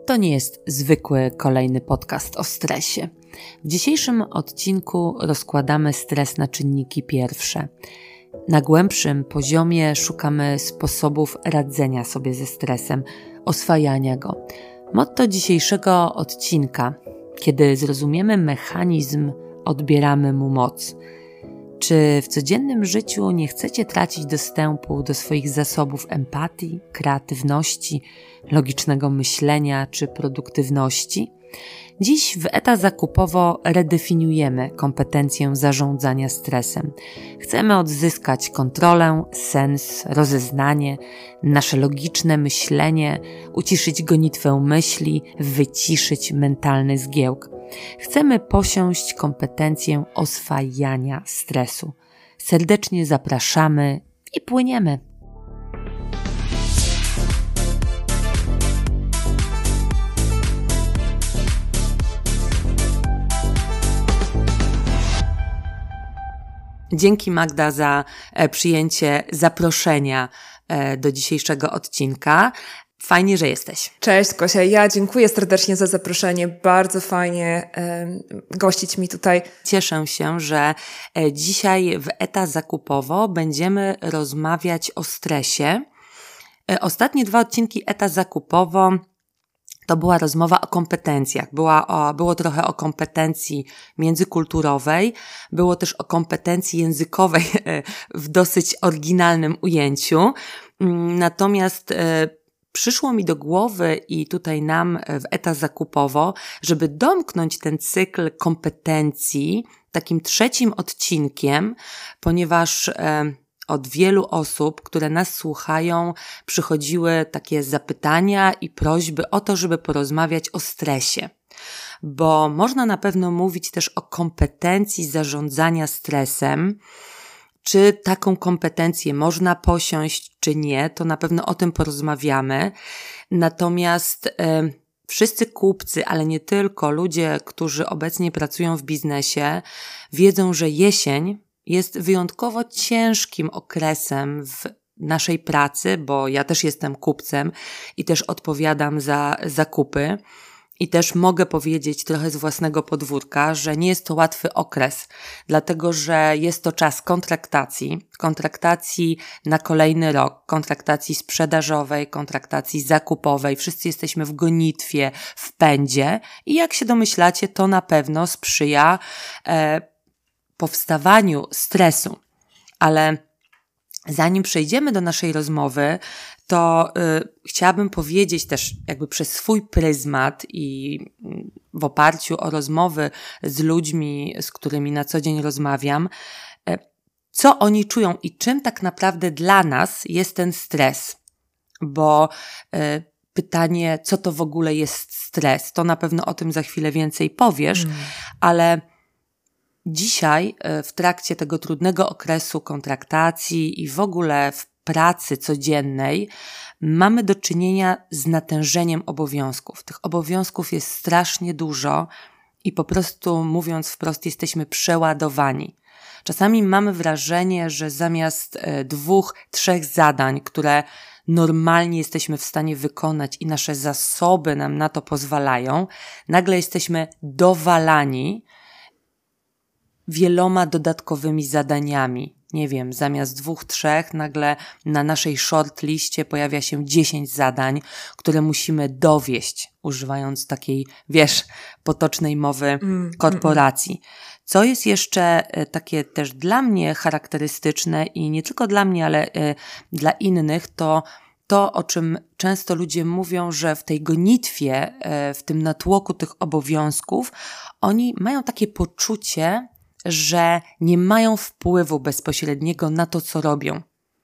To nie jest zwykły kolejny podcast o stresie. W dzisiejszym odcinku rozkładamy stres na czynniki pierwsze. Na głębszym poziomie szukamy sposobów radzenia sobie ze stresem, oswajania go. Motto dzisiejszego odcinka: kiedy zrozumiemy mechanizm, odbieramy mu moc. Czy w codziennym życiu nie chcecie tracić dostępu do swoich zasobów empatii, kreatywności, logicznego myślenia czy produktywności? Dziś w ETA Zakupowo redefiniujemy kompetencję zarządzania stresem. Chcemy odzyskać kontrolę, sens, rozeznanie, nasze logiczne myślenie, uciszyć gonitwę myśli, wyciszyć mentalny zgiełk. Chcemy posiąść kompetencję oswajania stresu. Serdecznie zapraszamy i płyniemy. Dzięki Magda za przyjęcie zaproszenia do dzisiejszego odcinka. Fajnie, że jesteś. Cześć Kosia, ja dziękuję serdecznie za zaproszenie. Bardzo fajnie gościć mi tutaj. Cieszę się, że dzisiaj w ETA Zakupowo będziemy rozmawiać o stresie. Ostatnie 2 odcinki ETA Zakupowo to była rozmowa o kompetencjach. Było trochę o kompetencji międzykulturowej, było też o kompetencji językowej w dosyć oryginalnym ujęciu. Natomiast przyszło mi do głowy i tutaj nam w ETA Zakupowo, żeby domknąć ten cykl kompetencji takim 3. odcinkiem, ponieważ od wielu osób, które nas słuchają, przychodziły takie zapytania i prośby o to, żeby porozmawiać o stresie. Bo można na pewno mówić też o kompetencji zarządzania stresem. Czy taką kompetencję można posiąść, czy nie, to na pewno o tym porozmawiamy. Natomiast wszyscy kupcy, ale nie tylko, ludzie, którzy obecnie pracują w biznesie, wiedzą, że jesień jest wyjątkowo ciężkim okresem w naszej pracy, bo ja też jestem kupcem i też odpowiadam za zakupy. I też mogę powiedzieć trochę z własnego podwórka, że nie jest to łatwy okres, dlatego że jest to czas kontraktacji na kolejny rok, kontraktacji sprzedażowej, kontraktacji zakupowej. Wszyscy jesteśmy w gonitwie, w pędzie i jak się domyślacie, to na pewno sprzyja powstawaniu stresu. Ale zanim przejdziemy do naszej rozmowy, to chciałabym powiedzieć też jakby przez swój pryzmat i w oparciu o rozmowy z ludźmi, z którymi na co dzień rozmawiam, co oni czują i czym tak naprawdę dla nas jest ten stres. Bo pytanie, co to w ogóle jest stres, to na pewno o tym za chwilę więcej powiesz, ale dzisiaj w trakcie tego trudnego okresu kontraktacji i w ogóle w pracy codziennej mamy do czynienia z natężeniem obowiązków. Tych obowiązków jest strasznie dużo i po prostu, mówiąc wprost, jesteśmy przeładowani. Czasami mamy wrażenie, że zamiast 2-3 zadań, które normalnie jesteśmy w stanie wykonać i nasze zasoby nam na to pozwalają, nagle jesteśmy dowalani wieloma dodatkowymi zadaniami. Nie wiem, zamiast 2-3 nagle na naszej shortliście pojawia się 10 zadań, które musimy dowieść, używając takiej, potocznej mowy korporacji. Co jest jeszcze takie też dla mnie charakterystyczne i nie tylko dla mnie, ale dla innych, to, o czym często ludzie mówią, że w tej gonitwie, w tym natłoku tych obowiązków, oni mają takie poczucie, że nie mają wpływu bezpośredniego na to, co robią.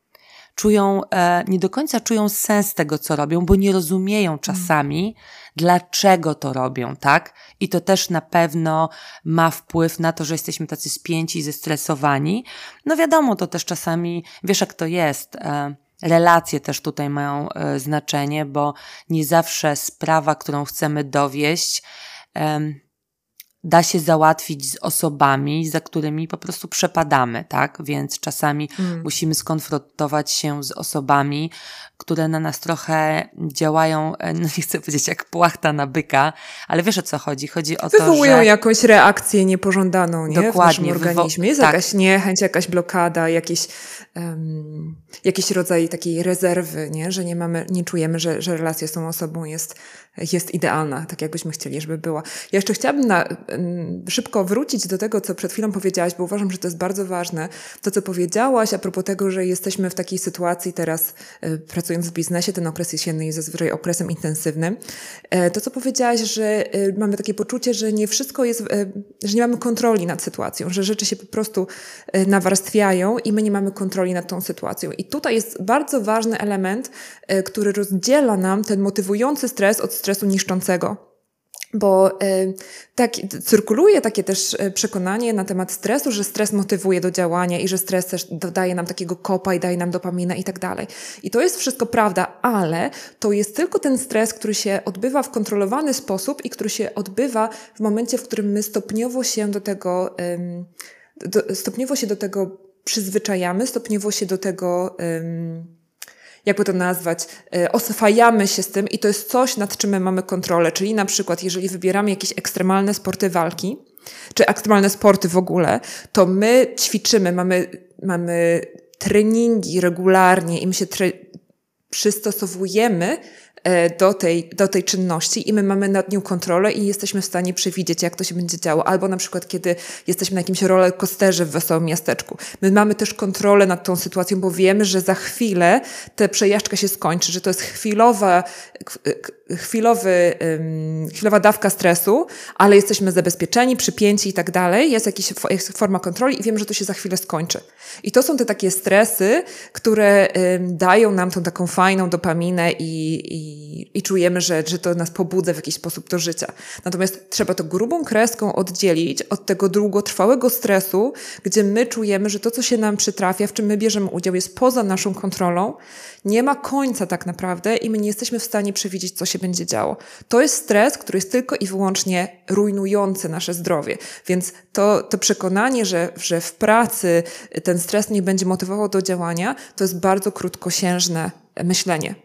Nie do końca czują sens tego, co robią, bo nie rozumieją czasami, dlaczego to robią, tak? I to też na pewno ma wpływ na to, że jesteśmy tacy spięci, zestresowani. No wiadomo, to też czasami, wiesz jak to jest, relacje też tutaj mają znaczenie, bo nie zawsze sprawa, którą chcemy dowieść, da się załatwić z osobami, za którymi po prostu przepadamy, tak? Więc czasami musimy skonfrontować się z osobami, które na nas trochę działają, no nie chcę powiedzieć jak płachta na byka, ale wiesz o co chodzi? Chodzi o to, że... Wywołują jakąś reakcję niepożądaną, nie? Dokładnie. W naszym organizmie. Jest jakaś niechęć, jakaś blokada, jakiś rodzaj takiej rezerwy, nie? Że nie czujemy, że relacja z tą osobą jest idealna, tak jakbyśmy chcieli, żeby była. Ja jeszcze chciałabym szybko wrócić do tego, co przed chwilą powiedziałaś, bo uważam, że to jest bardzo ważne. To, co powiedziałaś a propos tego, że jesteśmy w takiej sytuacji teraz, pracując w biznesie, ten okres jesienny jest zazwyczaj okresem intensywnym. To, co powiedziałaś, że mamy takie poczucie, że nie wszystko jest, że nie mamy kontroli nad sytuacją, że rzeczy się po prostu nawarstwiają i my nie mamy kontroli nad tą sytuacją. I tutaj jest bardzo ważny element, który rozdziela nam ten motywujący stres od stresu niszczącego. Bo cyrkuluje takie też przekonanie na temat stresu, że stres motywuje do działania i że stres też daje nam takiego kopa i daje nam dopaminę i tak dalej. I to jest wszystko prawda, ale to jest tylko ten stres, który się odbywa w kontrolowany sposób i który się odbywa w momencie, w którym my stopniowo się do tego przyzwyczajamy, stopniowo się do tego... jakby to nazwać, oswajamy się z tym i to jest coś, nad czym my mamy kontrolę. Czyli na przykład, jeżeli wybieramy jakieś ekstremalne sporty walki, czy ekstremalne sporty w ogóle, to my ćwiczymy, mamy treningi regularnie i my się przystosowujemy do tej czynności i my mamy nad nią kontrolę i jesteśmy w stanie przewidzieć, jak to się będzie działo. Albo na przykład, kiedy jesteśmy na jakimś rollercoasterze w wesołym miasteczku. My mamy też kontrolę nad tą sytuacją, bo wiemy, że za chwilę ta przejażdżka się skończy, że to jest chwilowa dawka stresu, ale jesteśmy zabezpieczeni, przypięci i tak dalej. Jest jakaś forma kontroli i wiem, że to się za chwilę skończy. I to są te takie stresy, które dają nam tą taką fajną dopaminę i czujemy, że to nas pobudza w jakiś sposób do życia. Natomiast trzeba to grubą kreską oddzielić od tego długotrwałego stresu, gdzie my czujemy, że to, co się nam przytrafia, w czym my bierzemy udział, jest poza naszą kontrolą, nie ma końca tak naprawdę i my nie jesteśmy w stanie przewidzieć, co się będzie działo. To jest stres, który jest tylko i wyłącznie rujnujący nasze zdrowie. Więc to przekonanie, że w pracy ten stres nie będzie motywował do działania, to jest bardzo krótkosiężne myślenie.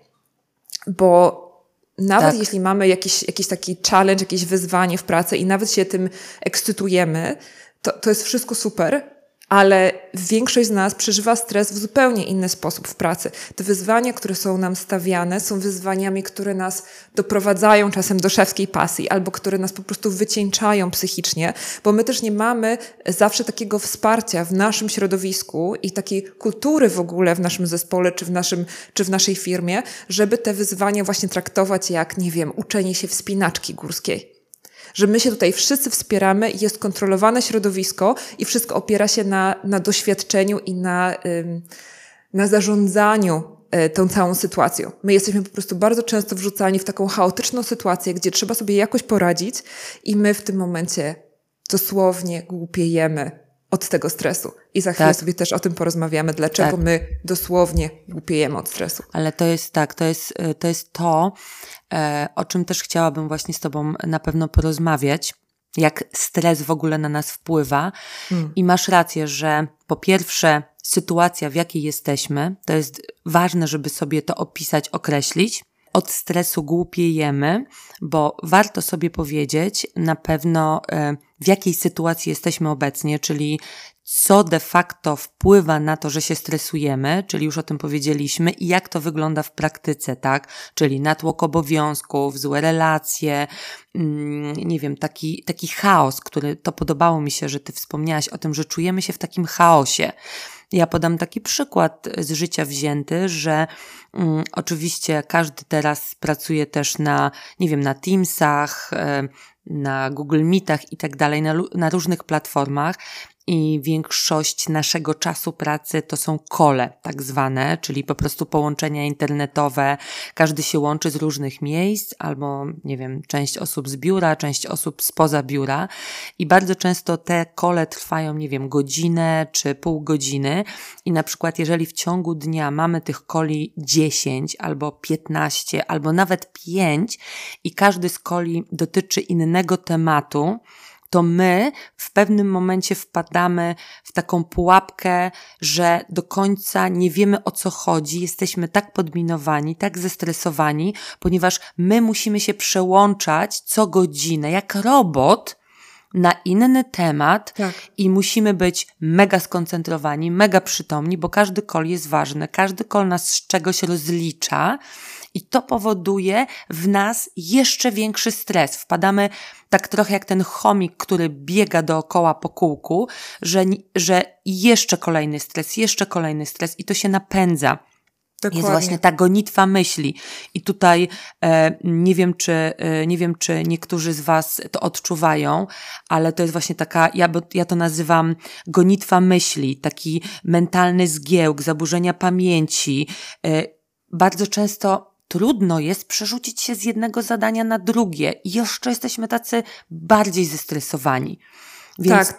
Bo nawet jeśli mamy jakiś taki challenge, jakieś wyzwanie w pracy i nawet się tym ekscytujemy, to jest wszystko super, ale większość z nas przeżywa stres w zupełnie inny sposób w pracy. Te wyzwania, które są nam stawiane, są wyzwaniami, które nas doprowadzają czasem do szewskiej pasji albo które nas po prostu wycieńczają psychicznie, bo my też nie mamy zawsze takiego wsparcia w naszym środowisku i takiej kultury w ogóle w naszym zespole czy w naszej firmie, żeby te wyzwania właśnie traktować jak, nie wiem, uczenie się wspinaczki górskiej. Że my się tutaj wszyscy wspieramy, jest kontrolowane środowisko i wszystko opiera się na doświadczeniu i na zarządzaniu tą całą sytuacją. My jesteśmy po prostu bardzo często wrzucani w taką chaotyczną sytuację, gdzie trzeba sobie jakoś poradzić i my w tym momencie dosłownie głupiejemy od tego stresu. I za chwilę sobie też o tym porozmawiamy, dlaczego my dosłownie głupiejemy od stresu. Ale to jest to, o czym też chciałabym właśnie z tobą na pewno porozmawiać, jak stres w ogóle na nas wpływa. I masz rację, że po pierwsze sytuacja, w jakiej jesteśmy, to jest ważne, żeby sobie to opisać, określić. Od stresu głupiejemy, bo warto sobie powiedzieć na pewno, w jakiej sytuacji jesteśmy obecnie, czyli co de facto wpływa na to, że się stresujemy, czyli już o tym powiedzieliśmy, i jak to wygląda w praktyce, tak? Czyli natłok obowiązków, złe relacje, nie wiem, taki chaos, to podobało mi się, że ty wspomniałaś o tym, że czujemy się w takim chaosie. Ja podam taki przykład z życia wzięty, że oczywiście każdy teraz pracuje też na Teamsach, na Google Meetach i tak dalej, na różnych platformach i większość naszego czasu pracy to są call tak zwane, czyli po prostu połączenia internetowe. Każdy się łączy z różnych miejsc albo, nie wiem, część osób z biura, część osób spoza biura i bardzo często te call trwają, nie wiem, godzinę czy pół godziny i na przykład jeżeli w ciągu dnia mamy tych calli 10 albo 15 albo nawet 5 i każdy z calli dotyczy innego tematu, to my w pewnym momencie wpadamy w taką pułapkę, że do końca nie wiemy, o co chodzi. Jesteśmy tak podminowani, tak zestresowani, ponieważ my musimy się przełączać co godzinę, jak robot, na inny temat i musimy być mega skoncentrowani, mega przytomni, bo każdy call jest ważny, każdy call nas z czegoś rozlicza i to powoduje w nas jeszcze większy stres. Wpadamy tak trochę jak ten chomik, który biega dookoła po kółku, że jeszcze kolejny stres i to się napędza. Dokładnie. Jest właśnie ta gonitwa myśli. I tutaj nie wiem, czy niektórzy z Was to odczuwają, ale to jest właśnie taka, ja to nazywam gonitwa myśli, taki mentalny zgiełk, zaburzenia pamięci. Bardzo często trudno jest przerzucić się z jednego zadania na drugie i jeszcze jesteśmy tacy bardziej zestresowani. Więc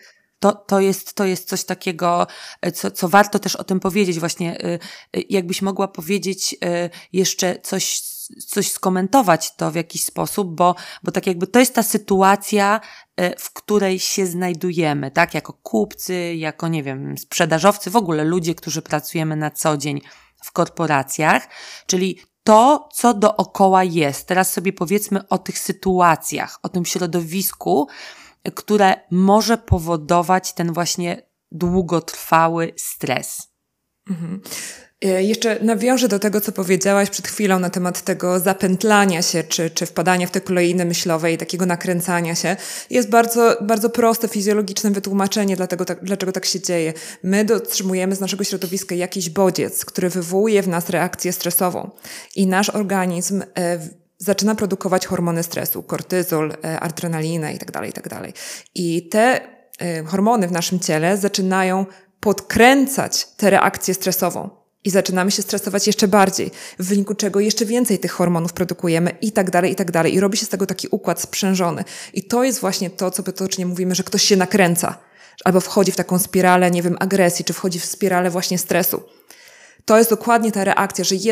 to jest coś takiego, co warto też o tym powiedzieć. Właśnie jakbyś mogła powiedzieć jeszcze coś skomentować to w jakiś sposób, bo tak jakby to jest ta sytuacja, w której się znajdujemy, tak? Jako kupcy, jako, nie wiem, sprzedażowcy, w ogóle ludzie, którzy pracujemy na co dzień w korporacjach, czyli to, co dookoła jest. Teraz sobie powiedzmy o tych sytuacjach, o tym środowisku, które może powodować ten właśnie długotrwały stres. Mhm. Jeszcze nawiążę do tego, co powiedziałaś przed chwilą na temat tego zapętlania się, czy wpadania w te kolejne myślowe i takiego nakręcania się. Jest bardzo, bardzo proste, fizjologiczne wytłumaczenie, dlaczego tak się dzieje. My otrzymujemy z naszego środowiska jakiś bodziec, który wywołuje w nas reakcję stresową i nasz organizm zaczyna produkować hormony stresu, kortyzol, adrenalinę itd., itd. I te hormony w naszym ciele zaczynają podkręcać tę reakcję stresową. I zaczynamy się stresować jeszcze bardziej, w wyniku czego jeszcze więcej tych hormonów produkujemy i tak dalej, i tak dalej. I robi się z tego taki układ sprzężony. I to jest właśnie to, co potocznie mówimy, że ktoś się nakręca. Albo wchodzi w taką spiralę, nie wiem, agresji, czy wchodzi w spiralę właśnie stresu. To jest dokładnie ta reakcja, że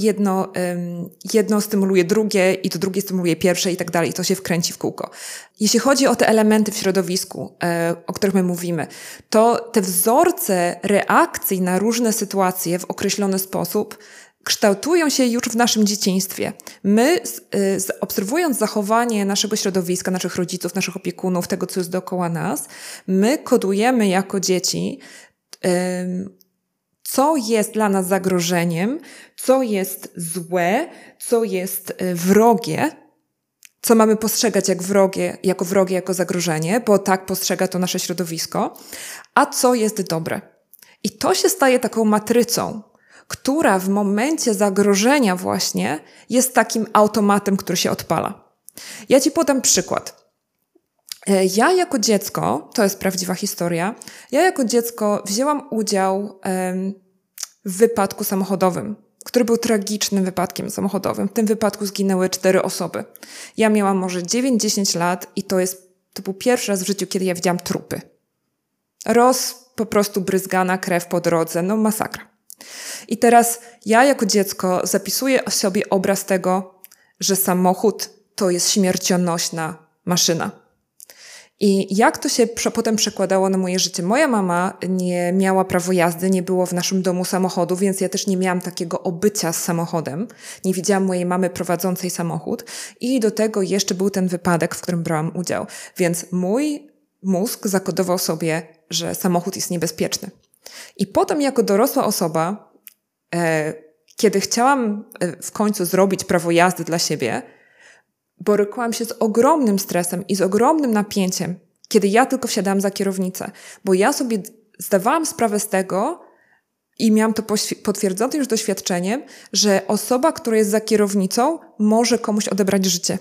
jedno stymuluje drugie i to drugie stymuluje pierwsze i tak dalej. I to się wkręci w kółko. Jeśli chodzi o te elementy w środowisku, o których my mówimy, to te wzorce reakcji na różne sytuacje w określony sposób kształtują się już w naszym dzieciństwie. My, obserwując zachowanie naszego środowiska, naszych rodziców, naszych opiekunów, tego, co jest dookoła nas, my kodujemy jako dzieci co jest dla nas zagrożeniem, co jest złe, co jest wrogie, co mamy postrzegać jako wrogie, jako zagrożenie, bo tak postrzega to nasze środowisko, a co jest dobre. I to się staje taką matrycą, która w momencie zagrożenia właśnie jest takim automatem, który się odpala. Ja Ci podam przykład. Ja jako dziecko, to jest prawdziwa historia, ja jako dziecko wzięłam udział w wypadku samochodowym, który był tragicznym wypadkiem samochodowym. W tym wypadku zginęły 4 osoby. Ja miałam może 9-10 lat i to był pierwszy raz w życiu, kiedy ja widziałam trupy. Po prostu bryzgana krew po drodze, no masakra. I teraz ja jako dziecko zapisuję sobie obraz tego, że samochód to jest śmiercionośna maszyna. I jak to się potem przekładało na moje życie? Moja mama nie miała prawa jazdy, nie było w naszym domu samochodu, więc ja też nie miałam takiego obycia z samochodem. Nie widziałam mojej mamy prowadzącej samochód i do tego jeszcze był ten wypadek, w którym brałam udział. Więc mój mózg zakodował sobie, że samochód jest niebezpieczny. I potem jako dorosła osoba, kiedy chciałam w końcu zrobić prawo jazdy dla siebie, borykałam się z ogromnym stresem i z ogromnym napięciem, kiedy ja tylko wsiadałam za kierownicę, bo ja sobie zdawałam sprawę z tego i miałam to potwierdzone już doświadczeniem, że osoba, która jest za kierownicą, może komuś odebrać życie.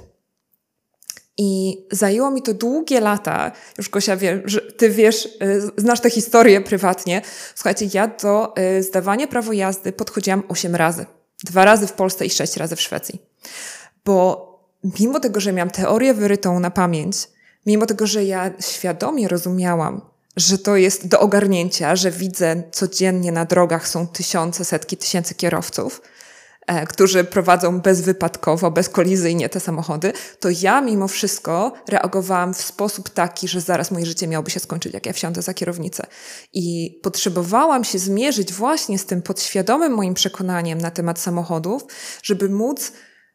I zajęło mi to długie lata, już Gosia wie, że ty wiesz, znasz tę historię prywatnie. Słuchajcie, ja do zdawania prawa jazdy podchodziłam 8 razy. 2 razy w Polsce i 6 razy w Szwecji. Bo mimo tego, że miałam teorię wyrytą na pamięć, mimo tego, że ja świadomie rozumiałam, że to jest do ogarnięcia, że widzę codziennie na drogach są tysiące, setki tysięcy kierowców, którzy prowadzą bezwypadkowo, bezkolizyjnie te samochody, to ja mimo wszystko reagowałam w sposób taki, że zaraz moje życie miałoby się skończyć, jak ja wsiądę za kierownicę. I potrzebowałam się zmierzyć właśnie z tym podświadomym moim przekonaniem na temat samochodów, żeby móc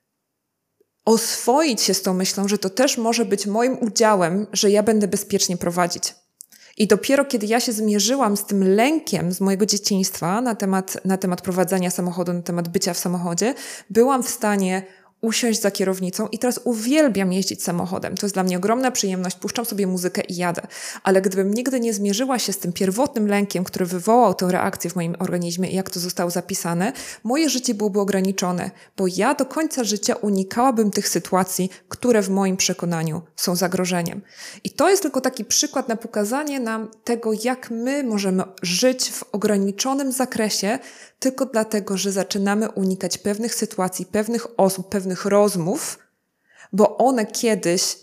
oswoić się z tą myślą, że to też może być moim udziałem, że ja będę bezpiecznie prowadzić. I dopiero kiedy ja się zmierzyłam z tym lękiem z mojego dzieciństwa na temat prowadzenia samochodu, na temat bycia w samochodzie, byłam w stanie usiąść za kierownicą i teraz uwielbiam jeździć samochodem. To jest dla mnie ogromna przyjemność, puszczam sobie muzykę i jadę. Ale gdybym nigdy nie zmierzyła się z tym pierwotnym lękiem, który wywołał tę reakcję w moim organizmie i jak to zostało zapisane, moje życie byłoby ograniczone, bo ja do końca życia unikałabym tych sytuacji, które w moim przekonaniu są zagrożeniem. I to jest tylko taki przykład na pokazanie nam tego, jak my możemy żyć w ograniczonym zakresie, tylko dlatego, że zaczynamy unikać pewnych sytuacji, pewnych osób, pewnych rozmów, bo one kiedyś,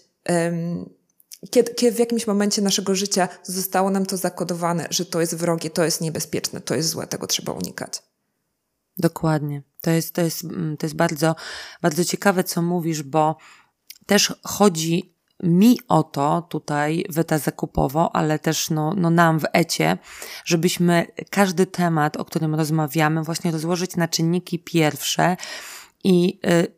kiedy w jakimś momencie naszego życia zostało nam to zakodowane, że to jest wrogie, to jest niebezpieczne, to jest złe, tego trzeba unikać. Dokładnie. To jest bardzo, bardzo ciekawe, co mówisz, bo też chodzi mi o to tutaj w ETA Zakupowo, ale też nam w ECie, żebyśmy każdy temat, o którym rozmawiamy, właśnie rozłożyć na czynniki pierwsze i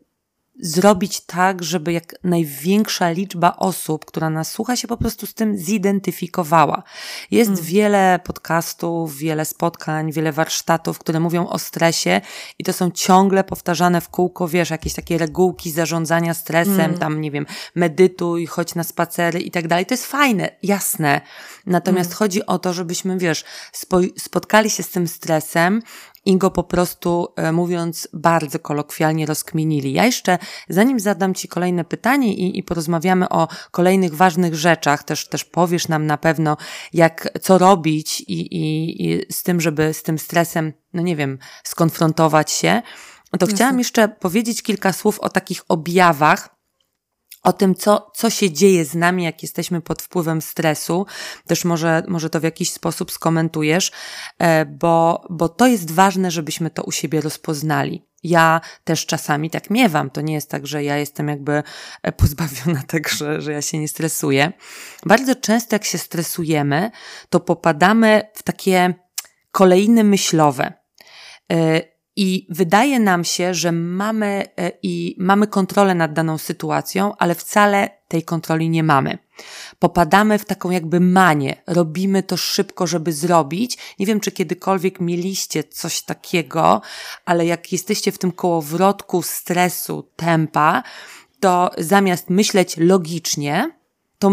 zrobić tak, żeby jak największa liczba osób, która nas słucha, się po prostu z tym zidentyfikowała. Jest wiele podcastów, wiele spotkań, wiele warsztatów, które mówią o stresie i to są ciągle powtarzane w kółko, wiesz, jakieś takie regułki zarządzania stresem, tam, nie wiem, medytuj, chodź na spacery i tak dalej. To jest fajne, jasne. Natomiast chodzi o to, żebyśmy, wiesz, spotkali się z tym stresem i go po prostu, mówiąc bardzo kolokwialnie, rozkminili. Ja jeszcze, zanim zadam Ci kolejne pytanie i porozmawiamy o kolejnych ważnych rzeczach, też powiesz nam na pewno, co robić i z tym, żeby z tym stresem, nie wiem, skonfrontować się, to chciałam jeszcze powiedzieć kilka słów o takich objawach, o tym, co się dzieje z nami, jak jesteśmy pod wpływem stresu. Też może to w jakiś sposób skomentujesz, bo to jest ważne, żebyśmy to u siebie rozpoznali. Ja też czasami tak miewam. To nie jest tak, że ja jestem jakby pozbawiona tego, że ja się nie stresuję. Bardzo często jak się stresujemy, to popadamy w takie kolejny myślowe. I wydaje nam się, że mamy kontrolę nad daną sytuacją, ale wcale tej kontroli nie mamy. Popadamy w taką jakby manię. Robimy to szybko, żeby zrobić. Nie wiem, czy kiedykolwiek mieliście coś takiego, ale jak jesteście w tym kołowrotku stresu, tempa, to zamiast myśleć logicznie, to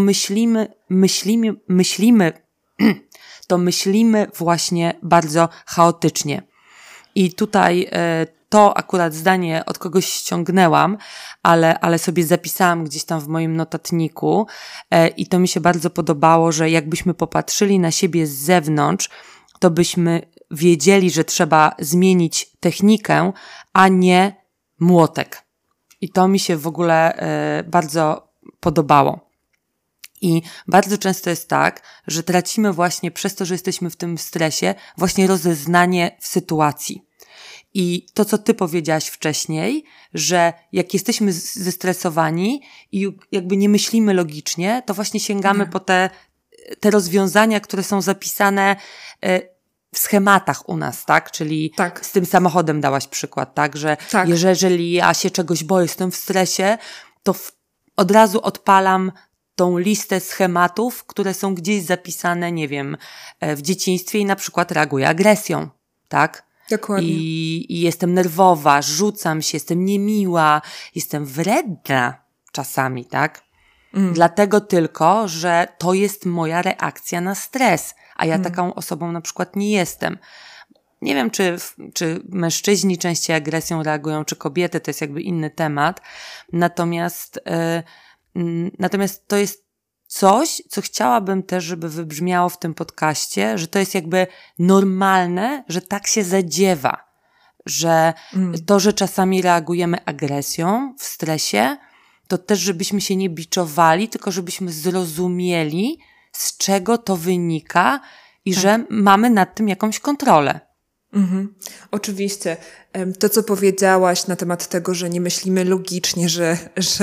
myślimy właśnie bardzo chaotycznie. I tutaj to akurat zdanie od kogoś ściągnęłam, ale sobie zapisałam gdzieś tam w moim notatniku i to mi się bardzo podobało, że jakbyśmy popatrzyli na siebie z zewnątrz, to byśmy wiedzieli, że trzeba zmienić technikę, a nie młotek. I to mi się w ogóle bardzo podobało. I bardzo często jest tak, że tracimy właśnie przez to, że jesteśmy w tym stresie, właśnie rozeznanie w sytuacji. I to, co ty powiedziałaś wcześniej, że jak jesteśmy zestresowani i jakby nie myślimy logicznie, to właśnie sięgamy po te rozwiązania, które są zapisane w schematach u nas, tak? Czyli z tym samochodem dałaś przykład, tak? Że jeżeli ja się czegoś boję, jestem w stresie, to od razu odpalam tą listę schematów, które są gdzieś zapisane, nie wiem, w dzieciństwie i na przykład reaguję agresją, tak? Dokładnie. I jestem nerwowa, rzucam się, jestem niemiła, jestem wredna czasami, tak? Dlatego tylko, że to jest moja reakcja na stres, a ja taką osobą na przykład nie jestem. Nie wiem, czy mężczyźni częściej agresją reagują, czy kobiety, to jest jakby inny temat. Natomiast to jest coś, co chciałabym też, żeby wybrzmiało w tym podcaście, że to jest jakby normalne, że tak się zadziewa, że to, że czasami reagujemy agresją w stresie, to też żebyśmy się nie biczowali, tylko żebyśmy zrozumieli, z czego to wynika i że mamy nad tym jakąś kontrolę. Oczywiście. To, co powiedziałaś na temat tego, że nie myślimy logicznie, że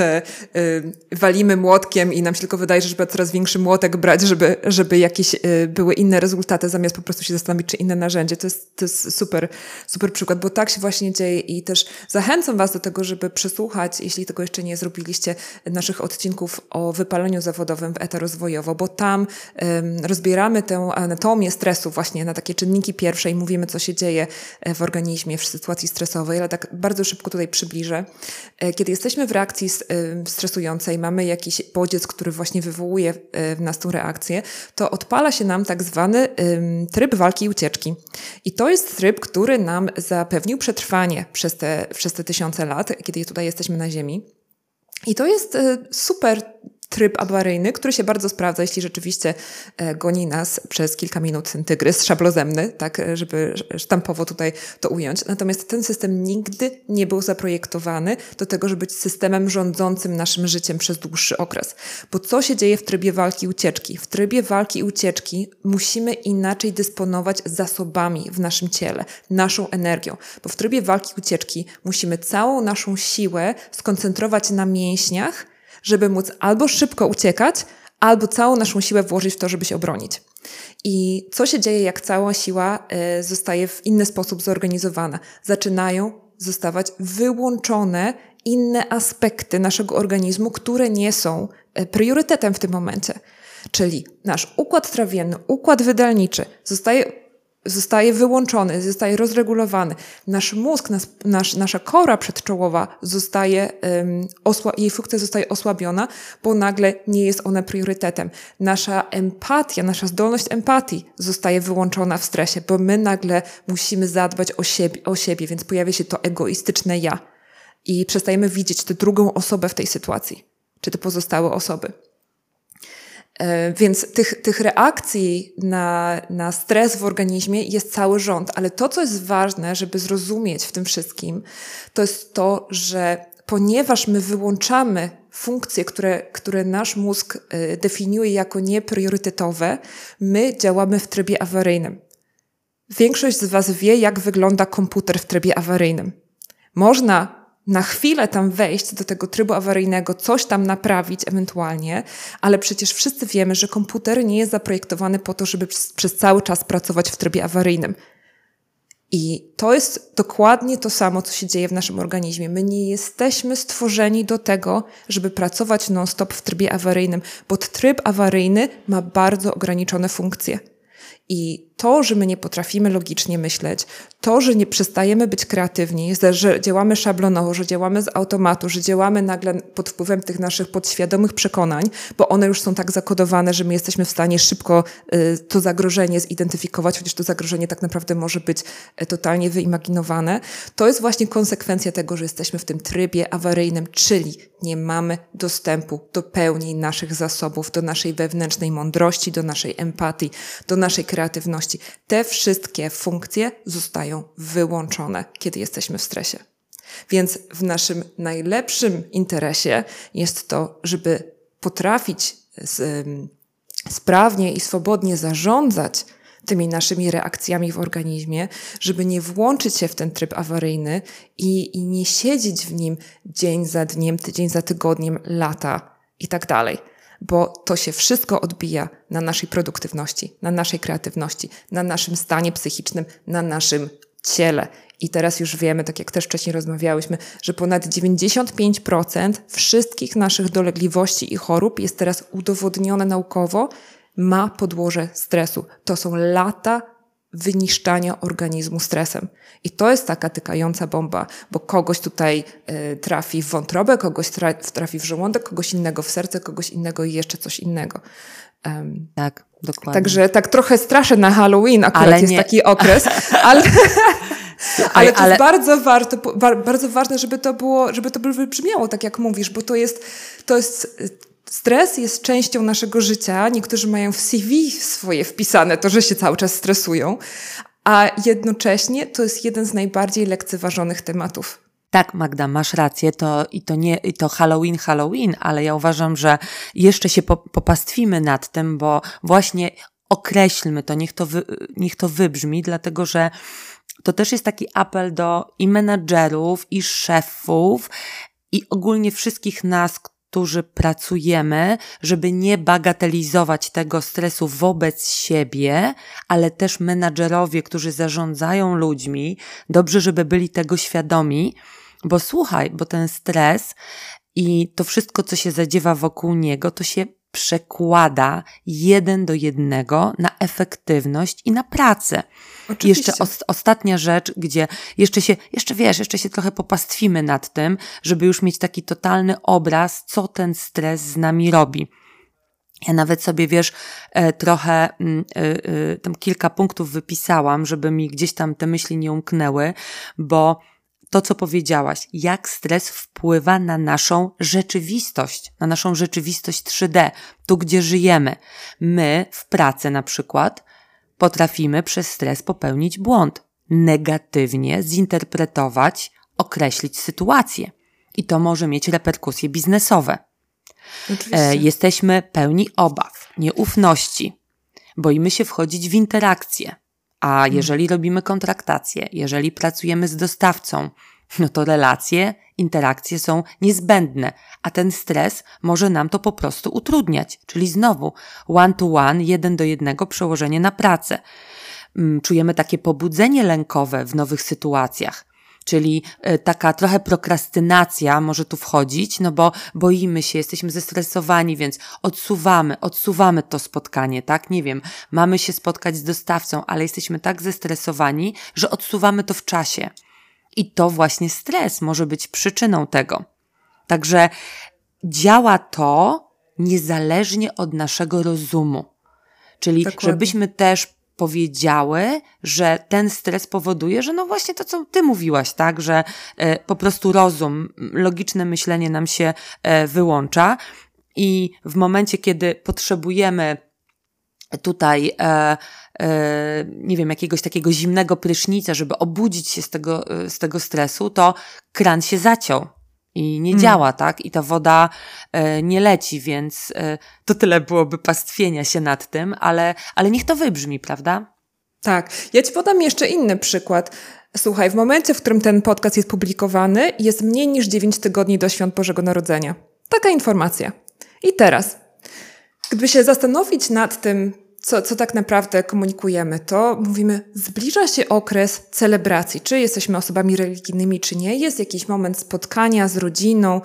walimy młotkiem i nam się tylko wydaje, że trzeba coraz większy młotek brać, żeby jakieś były inne rezultaty, zamiast po prostu się zastanowić, czy inne narzędzie. To jest super przykład, bo tak się właśnie dzieje i też zachęcam Was do tego, żeby przesłuchać, jeśli tego jeszcze nie zrobiliście, naszych odcinków o wypaleniu zawodowym w ETA Rozwojowo, bo tam rozbieramy tę anatomię stresu właśnie na takie czynniki pierwsze i mówimy, co się dzieje w organizmie w sytuacji stresowej, ale tak bardzo szybko tutaj przybliżę. Kiedy jesteśmy w reakcji stresującej, mamy jakiś bodziec, który właśnie wywołuje w nas tą reakcję, to odpala się nam tak zwany tryb walki i ucieczki. I to jest tryb, który nam zapewnił przetrwanie przez te tysiące lat, kiedy tutaj jesteśmy na Ziemi. I to jest super tryb awaryjny, który się bardzo sprawdza, jeśli rzeczywiście goni nas przez kilka minut ten tygrys szablozemny, tak, żeby sztampowo tutaj to ująć. Natomiast ten system nigdy nie był zaprojektowany do tego, żeby być systemem rządzącym naszym życiem przez dłuższy okres. Bo co się dzieje w trybie walki i ucieczki? W trybie walki i ucieczki musimy inaczej dysponować zasobami w naszym ciele, naszą energią. Bo w trybie walki i ucieczki musimy całą naszą siłę skoncentrować na mięśniach, żeby móc albo szybko uciekać, albo całą naszą siłę włożyć w to, żeby się obronić. I co się dzieje, jak cała siła zostaje w inny sposób zorganizowana? Zaczynają zostawać wyłączone inne aspekty naszego organizmu, które nie są priorytetem w tym momencie. Czyli nasz układ trawienny, układ wydalniczy zostaje wyłączony, zostaje rozregulowany. Nasz mózg, nasza kora przedczołowa jej funkcja zostaje osłabiona, bo nagle nie jest ona priorytetem. Nasza empatia, nasza zdolność empatii zostaje wyłączona w stresie, bo my nagle musimy zadbać o siebie, więc pojawia się to egoistyczne ja. I przestajemy widzieć tę drugą osobę w tej sytuacji, czy te pozostałe osoby. Więc tych reakcji na stres w organizmie jest cały rząd, ale to, co jest ważne, żeby zrozumieć w tym wszystkim, to jest to, że ponieważ my wyłączamy funkcje, które nasz mózg definiuje jako niepriorytetowe, my działamy w trybie awaryjnym. Większość z Was wie, jak wygląda komputer w trybie awaryjnym. Można na chwilę tam wejść do tego trybu awaryjnego, coś tam naprawić ewentualnie, ale przecież wszyscy wiemy, że komputer nie jest zaprojektowany po to, żeby przez cały czas pracować w trybie awaryjnym. I to jest dokładnie to samo, co się dzieje w naszym organizmie. My nie jesteśmy stworzeni do tego, żeby pracować non-stop w trybie awaryjnym, bo tryb awaryjny ma bardzo ograniczone funkcje. I to, że my nie potrafimy logicznie myśleć, to, że nie przestajemy być kreatywni, że działamy szablonowo, że działamy z automatu, że działamy nagle pod wpływem tych naszych podświadomych przekonań, bo one już są tak zakodowane, że my jesteśmy w stanie szybko to zagrożenie zidentyfikować, chociaż to zagrożenie tak naprawdę może być totalnie wyimaginowane. To jest właśnie konsekwencja tego, że jesteśmy w tym trybie awaryjnym, czyli nie mamy dostępu do pełni naszych zasobów, do naszej wewnętrznej mądrości, do naszej empatii, do naszej kreatywności. Te wszystkie funkcje zostają wyłączone, kiedy jesteśmy w stresie. Więc w naszym najlepszym interesie jest to, żeby potrafić sprawnie i swobodnie zarządzać tymi naszymi reakcjami w organizmie, żeby nie włączyć się w ten tryb awaryjny i nie siedzieć w nim dzień za dniem, tydzień za tygodniem, lata i tak dalej. Bo to się wszystko odbija na naszej produktywności, na naszej kreatywności, na naszym stanie psychicznym, na naszym ciele. I teraz już wiemy, tak jak też wcześniej rozmawiałyśmy, że ponad 95% wszystkich naszych dolegliwości i chorób jest teraz udowodnione naukowo, ma podłoże stresu. To są lata wyniszczania organizmu stresem. I to jest taka tykająca bomba, bo kogoś tutaj trafi w wątrobę, kogoś trafi w żołądek, kogoś innego w serce, kogoś innego i jeszcze coś innego. Tak, dokładnie. Także tak trochę straszę na Halloween, akurat jest taki okres, ale... Słuchaj, ale to jest bardzo ważne, żeby to wybrzmiało tak, jak mówisz, bo to jest stres jest częścią naszego życia. Niektórzy mają w CV swoje wpisane to, że się cały czas stresują, a jednocześnie to jest jeden z najbardziej lekceważonych tematów. Tak, Magda, masz rację, to Halloween, ale ja uważam, że jeszcze się popastwimy nad tym, bo właśnie określmy to, niech to wybrzmi, dlatego że to też jest taki apel do i menadżerów, i szefów, i ogólnie wszystkich nas, którzy pracujemy, żeby nie bagatelizować tego stresu wobec siebie, ale też menadżerowie, którzy zarządzają ludźmi, dobrze, żeby byli tego świadomi, bo słuchaj, bo ten stres i to wszystko, co się zadziewa wokół niego, to się przekłada 1:1 na efektywność i na pracę. Oczywiście. Jeszcze ostatnia rzecz, gdzie jeszcze się trochę popastwimy nad tym, żeby już mieć taki totalny obraz, co ten stres z nami robi. Ja nawet sobie, trochę tam kilka punktów wypisałam, żeby mi gdzieś tam te myśli nie umknęły, bo to, co powiedziałaś, jak stres wpływa na naszą rzeczywistość 3D, tu gdzie żyjemy. My w pracy na przykład potrafimy przez stres popełnić błąd, negatywnie zinterpretować, określić sytuację. I to może mieć reperkusje biznesowe. Jesteśmy pełni obaw, nieufności, boimy się wchodzić w interakcje. A jeżeli robimy kontraktację, jeżeli pracujemy z dostawcą, no to relacje, interakcje są niezbędne, a ten stres może nam to po prostu utrudniać. Czyli znowu 1-to-1, 1:1 przełożenie na pracę. Czujemy takie pobudzenie lękowe w nowych sytuacjach. Czyli taka trochę prokrastynacja może tu wchodzić, no bo boimy się, jesteśmy zestresowani, więc odsuwamy to spotkanie, tak? Nie wiem, mamy się spotkać z dostawcą, ale jesteśmy tak zestresowani, że odsuwamy to w czasie. I to właśnie stres może być przyczyną tego. Także działa to niezależnie od naszego rozumu. Czyli Dokładnie. żebyśmy też powiedziały, że ten stres powoduje, że no właśnie to, co ty mówiłaś, tak, że po prostu rozum, logiczne myślenie nam się wyłącza i w momencie, kiedy potrzebujemy tutaj nie wiem, jakiegoś takiego zimnego prysznica, żeby obudzić się z tego stresu, to kran się zaciął. I nie działa, tak? I ta woda nie leci, więc to tyle byłoby pastwienia się nad tym, ale niech to wybrzmi, prawda? Tak. Ja ci podam jeszcze inny przykład. Słuchaj, w momencie, w którym ten podcast jest publikowany, jest mniej niż 9 tygodni do świąt Bożego Narodzenia. Taka informacja. I teraz, gdyby się zastanowić nad tym, co tak naprawdę komunikujemy, to mówimy, zbliża się okres celebracji. Czy jesteśmy osobami religijnymi, czy nie. Jest jakiś moment spotkania z rodziną,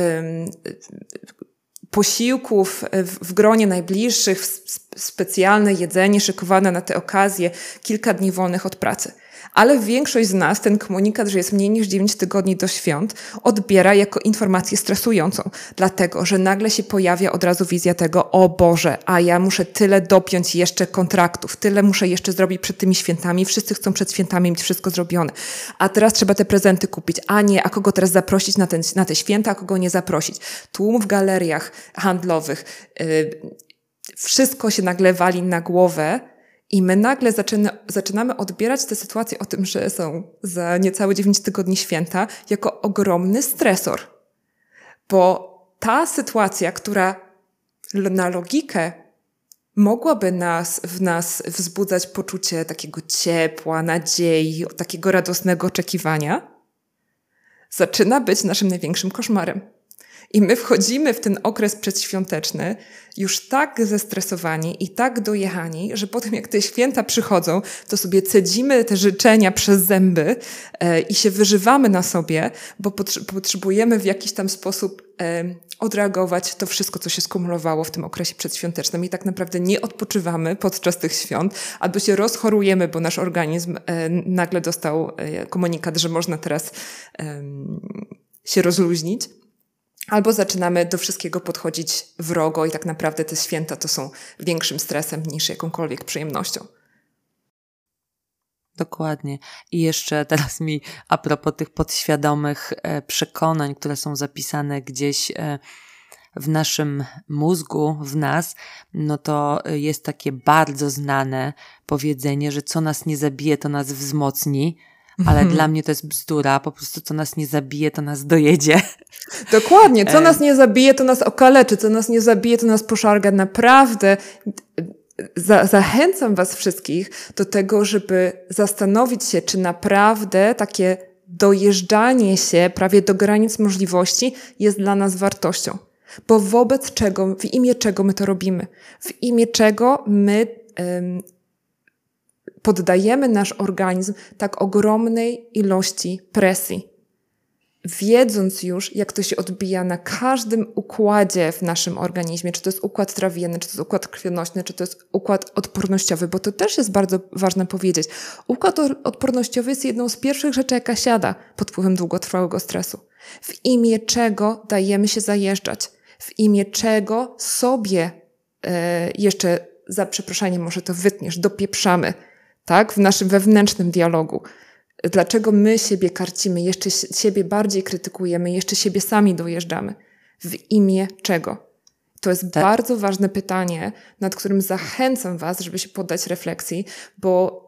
posiłków w gronie najbliższych, specjalne jedzenie szykowane na tę okazję, kilka dni wolnych od pracy. Ale większość z nas ten komunikat, że jest mniej niż 9 tygodni do świąt, odbiera jako informację stresującą. Dlatego, że nagle się pojawia od razu wizja tego, o Boże, a ja muszę tyle dopiąć jeszcze kontraktów, tyle muszę jeszcze zrobić przed tymi świętami, wszyscy chcą przed świętami mieć wszystko zrobione. A teraz trzeba te prezenty kupić, a nie, a kogo teraz zaprosić na te święta, a kogo nie zaprosić. Tłum w galeriach handlowych, wszystko się nagle wali na głowę, i my nagle zaczynamy odbierać tę sytuację o tym, że są za niecałe 9 tygodni święta, jako ogromny stresor. Bo ta sytuacja, która na logikę mogłaby w nas wzbudzać poczucie takiego ciepła, nadziei, takiego radosnego oczekiwania, zaczyna być naszym największym koszmarem. I my wchodzimy w ten okres przedświąteczny już tak zestresowani i tak dojechani, że potem jak te święta przychodzą, to sobie cedzimy te życzenia przez zęby i się wyżywamy na sobie, bo potrzebujemy w jakiś tam sposób odreagować to wszystko, co się skumulowało w tym okresie przedświątecznym i tak naprawdę nie odpoczywamy podczas tych świąt, albo się rozchorujemy, bo nasz organizm nagle dostał komunikat, że można teraz się rozluźnić. Albo zaczynamy do wszystkiego podchodzić wrogo i tak naprawdę te święta to są większym stresem niż jakąkolwiek przyjemnością. Dokładnie. I jeszcze teraz mi a propos tych podświadomych przekonań, które są zapisane gdzieś w naszym mózgu, w nas, no to jest takie bardzo znane powiedzenie, że co nas nie zabije, to nas wzmocni. Ale dla mnie to jest bzdura, po prostu co nas nie zabije, to nas dojedzie. Dokładnie, co nas nie zabije, to nas okaleczy, co nas nie zabije, to nas poszarga. Naprawdę zachęcam was wszystkich do tego, żeby zastanowić się, czy naprawdę takie dojeżdżanie się prawie do granic możliwości jest dla nas wartością. Bo wobec czego, w imię czego my to robimy? W imię czego my poddajemy nasz organizm tak ogromnej ilości presji, wiedząc już, jak to się odbija na każdym układzie w naszym organizmie, czy to jest układ trawienny, czy to jest układ krwionośny, czy to jest układ odpornościowy, bo to też jest bardzo ważne powiedzieć. Układ odpornościowy jest jedną z pierwszych rzeczy, jaka siada pod wpływem długotrwałego stresu. W imię czego dajemy się zajeżdżać? W imię czego sobie jeszcze, za przeproszeniem, może to wytniesz, dopieprzamy, tak? W naszym wewnętrznym dialogu. Dlaczego my siebie karcimy, jeszcze siebie bardziej krytykujemy, jeszcze siebie sami dojeżdżamy? W imię czego? To jest bardzo ważne pytanie, nad którym zachęcam was, żeby się poddać refleksji, bo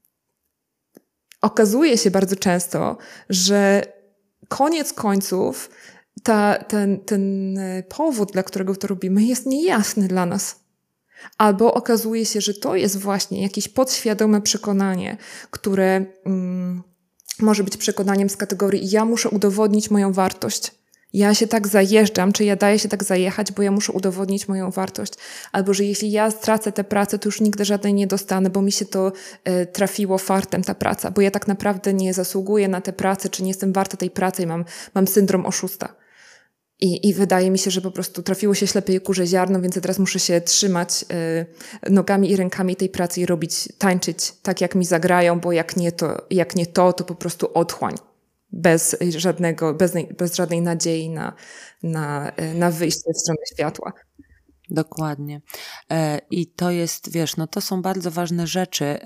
okazuje się bardzo często, że koniec końców ten powód, dla którego to robimy, jest niejasny dla nas. Albo okazuje się, że to jest właśnie jakieś podświadome przekonanie, które może być przekonaniem z kategorii ja muszę udowodnić moją wartość. Ja się tak zajeżdżam, czy ja daję się tak zajechać, bo ja muszę udowodnić moją wartość. Albo, że jeśli ja stracę tę pracę, to już nigdy żadnej nie dostanę, bo mi się to trafiło fartem ta praca, bo ja tak naprawdę nie zasługuję na tę pracę, czy nie jestem warta tej pracy i mam syndrom oszusta. I wydaje mi się, że po prostu trafiło się ślepej kurze ziarno, więc ja teraz muszę się trzymać nogami i rękami tej pracy i tańczyć tak, jak mi zagrają, bo jak nie to po prostu otchłań. Bez żadnej nadziei na wyjście w stronę światła. Dokładnie. I to jest, wiesz, no to są bardzo ważne rzeczy.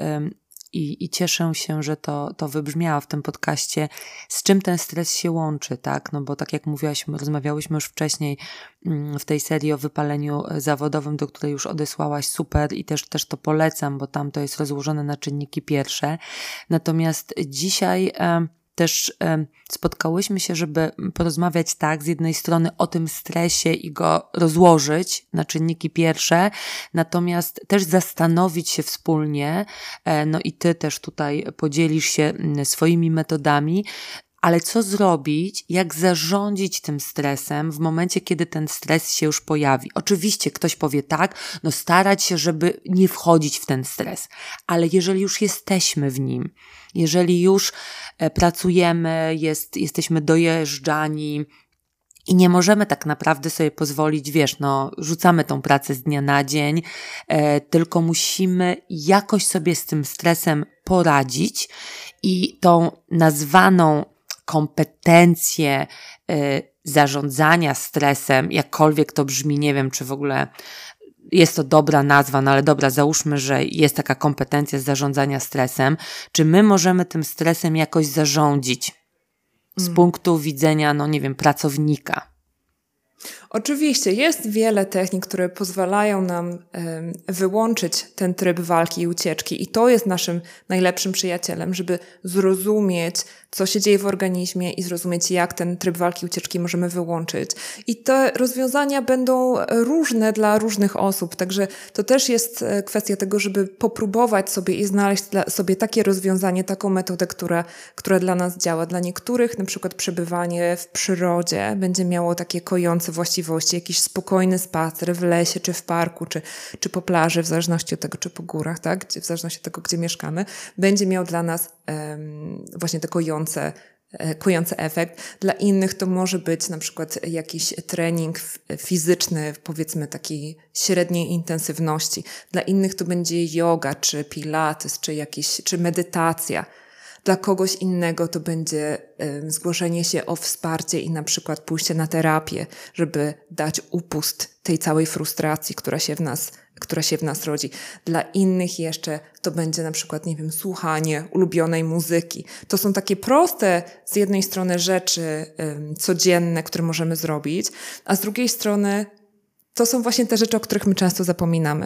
I cieszę się, że to wybrzmiało w tym podcaście, z czym ten stres się łączy, tak? No bo tak jak rozmawiałyśmy już wcześniej w tej serii o wypaleniu zawodowym, do której już odesłałaś, super, i też to polecam, bo tam to jest rozłożone na czynniki pierwsze. Natomiast dzisiaj też spotkałyśmy się, żeby porozmawiać tak, z jednej strony o tym stresie i go rozłożyć na czynniki pierwsze, natomiast też zastanowić się wspólnie, no i ty też tutaj podzielisz się swoimi metodami, ale co zrobić, jak zarządzić tym stresem w momencie, kiedy ten stres się już pojawi? Oczywiście ktoś powie tak, no starać się, żeby nie wchodzić w ten stres, ale jeżeli już jesteśmy w nim, jeżeli już pracujemy, jesteśmy dojeżdżani i nie możemy tak naprawdę sobie pozwolić, wiesz, no rzucamy tą pracę z dnia na dzień, tylko musimy jakoś sobie z tym stresem poradzić i tą nazwaną kompetencję zarządzania stresem, jakkolwiek to brzmi, nie wiem, czy w ogóle jest to dobra nazwa, no ale dobra, załóżmy, że jest taka kompetencja zarządzania stresem. Czy my możemy tym stresem jakoś zarządzić z punktu widzenia, no nie wiem, pracownika? Oczywiście jest wiele technik, które pozwalają nam wyłączyć ten tryb walki i ucieczki i to jest naszym najlepszym przyjacielem, żeby zrozumieć, co się dzieje w organizmie i zrozumieć, jak ten tryb walki i ucieczki możemy wyłączyć. I te rozwiązania będą różne dla różnych osób, także to też jest kwestia tego, żeby popróbować sobie i znaleźć dla sobie takie rozwiązanie, taką metodę, która dla nas działa. Dla niektórych na przykład przebywanie w przyrodzie będzie miało takie kojące właściwości, jakiś spokojny spacer w lesie, czy w parku, czy po plaży, w zależności od tego, czy po górach, tak? W zależności od tego, gdzie mieszkamy, będzie miał dla nas właśnie te kojący efekt. Dla innych to może być na przykład jakiś trening fizyczny, powiedzmy takiej średniej intensywności. Dla innych to będzie yoga, czy pilates, czy medytacja. Dla kogoś innego to będzie zgłoszenie się o wsparcie i na przykład pójście na terapię, żeby dać upust tej całej frustracji, która się w nas rodzi. Dla innych jeszcze to będzie na przykład, nie wiem, słuchanie ulubionej muzyki. To są takie proste z jednej strony rzeczy codzienne, które możemy zrobić, a z drugiej strony to są właśnie te rzeczy, o których my często zapominamy.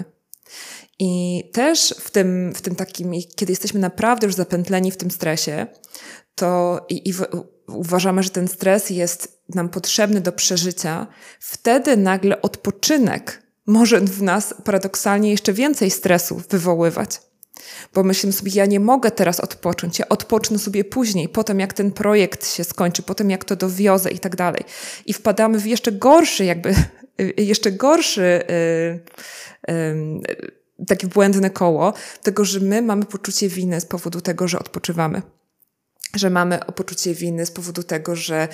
I też w tym takim, kiedy jesteśmy naprawdę już zapętleni w tym stresie, to uważamy, że ten stres jest nam potrzebny do przeżycia, wtedy nagle odpoczynek może w nas paradoksalnie jeszcze więcej stresu wywoływać. Bo myślimy sobie, ja nie mogę teraz odpocząć, ja odpocznę sobie później, potem jak ten projekt się skończy, potem jak to dowiozę i tak dalej. I wpadamy w jeszcze gorszy takie błędne koło tego, że my mamy poczucie winy z powodu tego, że odpoczywamy. Że mamy poczucie winy z powodu tego, że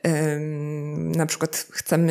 na przykład chcemy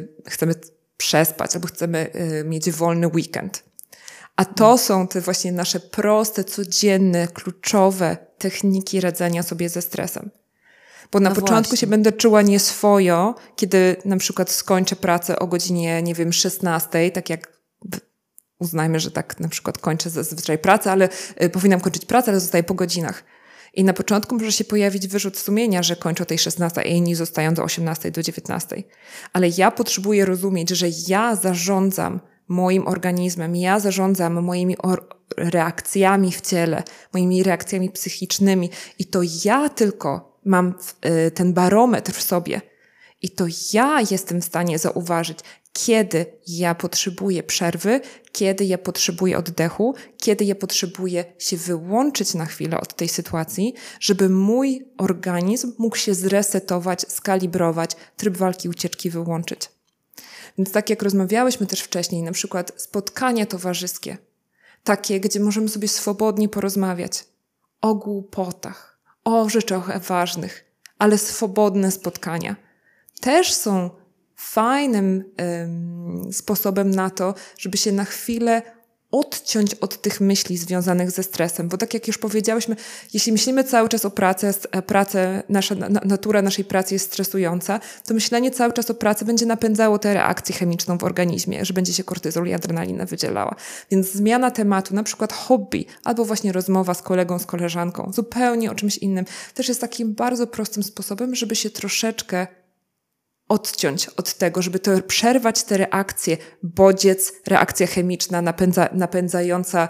przespać albo chcemy mieć wolny weekend. A to są te właśnie nasze proste, codzienne, kluczowe techniki radzenia sobie ze stresem. Bo na początku się będę czuła nieswojo, kiedy na przykład skończę pracę o godzinie, 16, tak jak uznajmy, że tak na przykład kończę zazwyczaj pracę, ale powinnam kończyć pracę, ale zostaję po godzinach. I na początku może się pojawić wyrzut sumienia, że kończę o tej 16, a inni zostają do 18, do 19. Ale ja potrzebuję rozumieć, że ja zarządzam moim organizmem, ja zarządzam moimi reakcjami w ciele, moimi reakcjami psychicznymi i to ja tylko mam ten barometr w sobie i to ja jestem w stanie zauważyć, kiedy ja potrzebuję przerwy, kiedy ja potrzebuję oddechu, kiedy ja potrzebuję się wyłączyć na chwilę od tej sytuacji, żeby mój organizm mógł się zresetować, skalibrować, tryb walki, ucieczki wyłączyć. Więc tak jak rozmawiałyśmy też wcześniej, na przykład spotkania towarzyskie, takie, gdzie możemy sobie swobodnie porozmawiać o głupotach, o rzeczach ważnych, ale swobodne spotkania też są fajnym sposobem na to, żeby się na chwilę odciąć od tych myśli związanych ze stresem. Bo tak jak już powiedziałyśmy, jeśli myślimy cały czas o pracy, natura naszej pracy jest stresująca, to myślenie cały czas o pracy będzie napędzało tę reakcję chemiczną w organizmie, że będzie się kortyzol i adrenalina wydzielała. Więc zmiana tematu, na przykład hobby, albo właśnie rozmowa z kolegą, z koleżanką, zupełnie o czymś innym, też jest takim bardzo prostym sposobem, żeby się troszeczkę odciąć od tego, żeby to przerwać te reakcje, bodziec, reakcja chemiczna napędzająca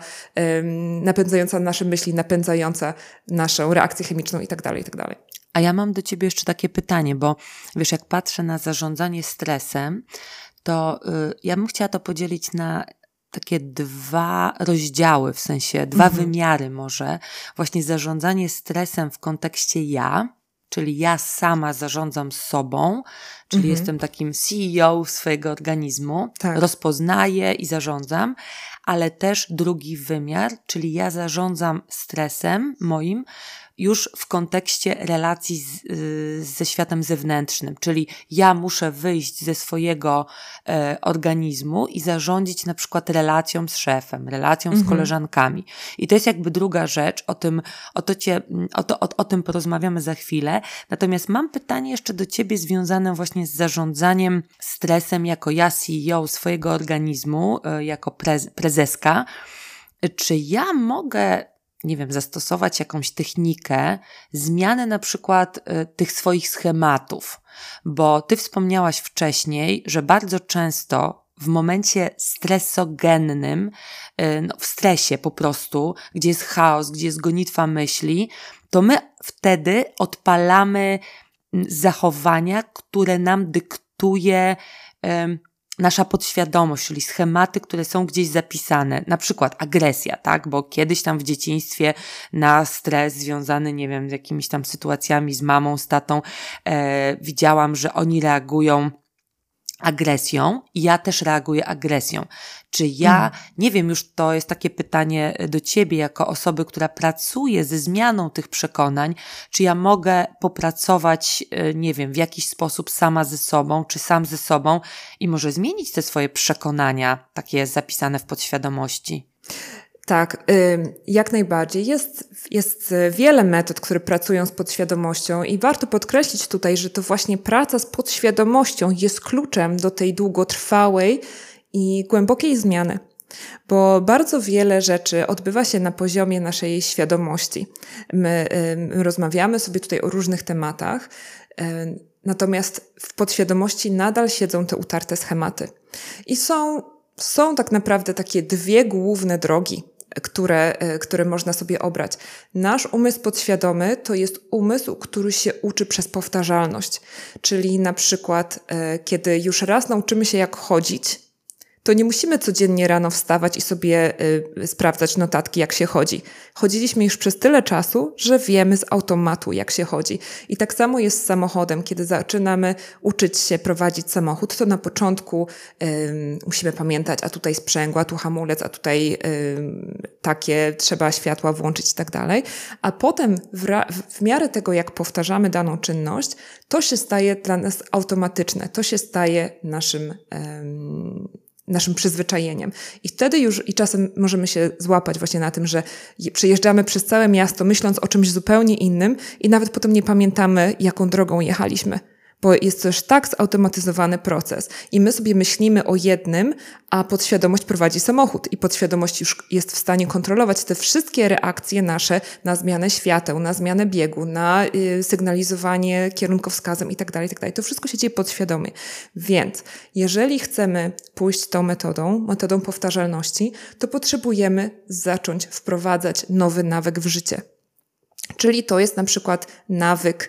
nasze myśli, napędzająca naszą reakcję chemiczną i tak dalej, i tak dalej. A ja mam do ciebie jeszcze takie pytanie, bo wiesz, jak patrzę na zarządzanie stresem, to ja bym chciała to podzielić na takie 2 rozdziały, w sensie 2 wymiary może. Właśnie zarządzanie stresem w kontekście ja, czyli ja sama zarządzam sobą, czyli jestem takim CEO swojego organizmu, rozpoznaję i zarządzam, ale też drugi wymiar, czyli ja zarządzam stresem moim już w kontekście relacji ze światem zewnętrznym, czyli ja muszę wyjść ze swojego organizmu i zarządzić na przykład relacją z szefem, relacją z koleżankami. I to jest jakby druga rzecz, o tym porozmawiamy za chwilę. Natomiast mam pytanie jeszcze do ciebie związane właśnie z zarządzaniem stresem jako ja CEO swojego organizmu, jako prezeska. Czy ja mogę, nie wiem, zastosować jakąś technikę zmiany na przykład tych swoich schematów? Bo ty wspomniałaś wcześniej, że bardzo często w momencie stresogennym, w stresie po prostu, gdzie jest chaos, gdzie jest gonitwa myśli, to my wtedy odpalamy zachowania, które nam dyktuje nasza podświadomość, czyli schematy, które są gdzieś zapisane. Na przykład agresja, tak? Bo kiedyś tam w dzieciństwie na stres związany, nie wiem, z jakimiś tam sytuacjami z mamą, z tatą, widziałam, że oni reagują agresją i ja też reaguję agresją. Czy ja, nie wiem, już to jest takie pytanie do ciebie jako osoby, która pracuje ze zmianą tych przekonań, czy ja mogę popracować, nie wiem, w jakiś sposób sama ze sobą, czy sam ze sobą i może zmienić te swoje przekonania, takie zapisane w podświadomości? Tak, jak najbardziej. Jest wiele metod, które pracują z podświadomością i warto podkreślić tutaj, że to właśnie praca z podświadomością jest kluczem do tej długotrwałej i głębokiej zmiany. Bo bardzo wiele rzeczy odbywa się na poziomie naszej świadomości. My rozmawiamy sobie tutaj o różnych tematach, natomiast w podświadomości nadal siedzą te utarte schematy. I są tak naprawdę takie 2 główne drogi, które można sobie obrać. Nasz umysł podświadomy to jest umysł, który się uczy przez powtarzalność. Czyli na przykład, kiedy już raz nauczymy się jak chodzić, to nie musimy codziennie rano wstawać i sobie sprawdzać notatki, jak się chodzi. Chodziliśmy już przez tyle czasu, że wiemy z automatu, jak się chodzi. I tak samo jest z samochodem. Kiedy zaczynamy uczyć się prowadzić samochód, to na początku musimy pamiętać, a tutaj sprzęgło, a tu hamulec, a tutaj takie trzeba światła włączyć i tak dalej. A potem w miarę tego, jak powtarzamy daną czynność, to się staje dla nas automatyczne. To się staje naszym przyzwyczajeniem. I wtedy już i czasem możemy się złapać właśnie na tym, że przejeżdżamy przez całe miasto, myśląc o czymś zupełnie innym i nawet potem nie pamiętamy, jaką drogą jechaliśmy. Bo jest to już tak zautomatyzowany proces. I my sobie myślimy o jednym, a podświadomość prowadzi samochód. I podświadomość już jest w stanie kontrolować te wszystkie reakcje nasze na zmianę świateł, na zmianę biegu, na sygnalizowanie kierunkowskazem itd. To wszystko się dzieje podświadomie. Więc jeżeli chcemy pójść tą metodą powtarzalności, to potrzebujemy zacząć wprowadzać nowy nawyk w życie. Czyli to jest na przykład nawyk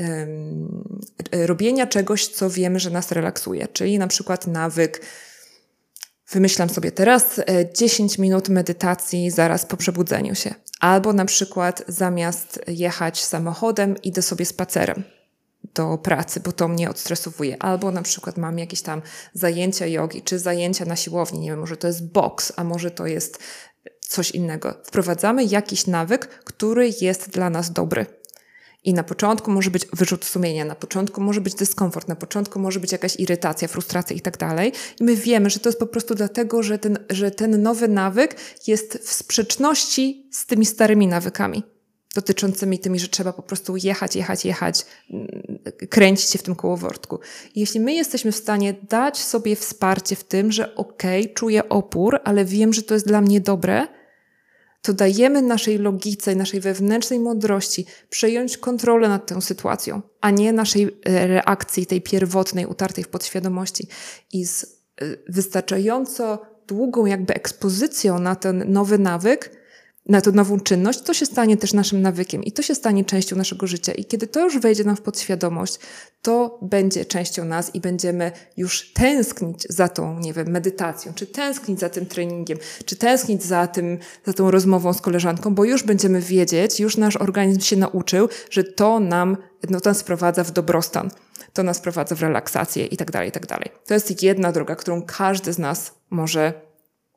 robienia czegoś, co wiemy, że nas relaksuje. Czyli na przykład nawyk, wymyślam sobie teraz 10 minut medytacji zaraz po przebudzeniu się. Albo na przykład zamiast jechać samochodem, idę sobie spacerem do pracy, bo to mnie odstresowuje. Albo na przykład mam jakieś tam zajęcia jogi, czy zajęcia na siłowni. Nie wiem, może to jest boks, a może to jest coś innego. Wprowadzamy jakiś nawyk, który jest dla nas dobry. I na początku może być wyrzut sumienia, na początku może być dyskomfort, na początku może być jakaś irytacja, frustracja i tak dalej. I my wiemy, że to jest po prostu dlatego, że ten nowy nawyk jest w sprzeczności z tymi starymi nawykami dotyczącymi tymi, że trzeba po prostu jechać, kręcić się w tym kołowortku. I jeśli my jesteśmy w stanie dać sobie wsparcie w tym, że czuję opór, ale wiem, że to jest dla mnie dobre, to dajemy naszej logice, naszej wewnętrznej mądrości przejąć kontrolę nad tą sytuacją, a nie naszej reakcji, tej pierwotnej, utartej w podświadomości. I z wystarczająco długą jakby ekspozycją na ten nowy nawyk, na tą nową czynność, to się stanie też naszym nawykiem i to się stanie częścią naszego życia. I kiedy to już wejdzie nam w podświadomość, to będzie częścią nas i będziemy już tęsknić za tą, nie wiem, medytacją, czy tęsknić za tym treningiem, czy tęsknić za tą rozmową z koleżanką, bo już będziemy wiedzieć, już nasz organizm się nauczył, że to nas wprowadza w dobrostan, to nas wprowadza w relaksację i tak dalej, i tak dalej. To jest jedna droga, którą każdy z nas może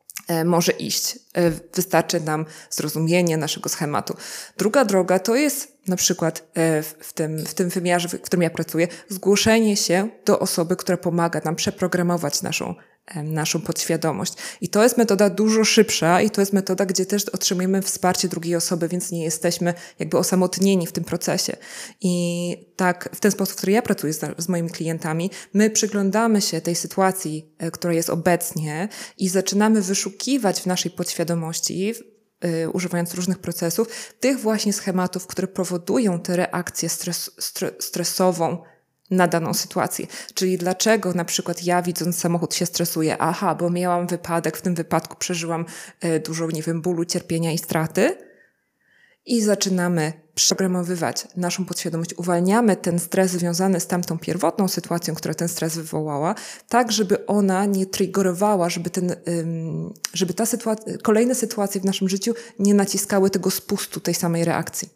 iść. Wystarczy nam zrozumienie naszego schematu. Druga droga to jest na przykład w tym wymiarze, w którym ja pracuję, zgłoszenie się do osoby, która pomaga nam przeprogramować naszą podświadomość. I to jest metoda dużo szybsza i to jest metoda, gdzie też otrzymujemy wsparcie drugiej osoby, więc nie jesteśmy jakby osamotnieni w tym procesie. I tak w ten sposób, w który ja pracuję z moimi klientami, my przyglądamy się tej sytuacji, która jest obecnie i zaczynamy wyszukiwać w naszej podświadomości, używając różnych procesów, tych właśnie schematów, które powodują tę reakcję stresową na daną sytuację. Czyli dlaczego na przykład ja widząc samochód się stresuję? Aha, bo miałam wypadek, w tym wypadku przeżyłam dużo, nie wiem, bólu, cierpienia i straty. I zaczynamy przeprogramowywać naszą podświadomość, uwalniamy ten stres związany z tamtą pierwotną sytuacją, która ten stres wywołała, tak żeby ona nie triggerowała, żeby kolejne sytuacje w naszym życiu nie naciskały tego spustu, tej samej reakcji.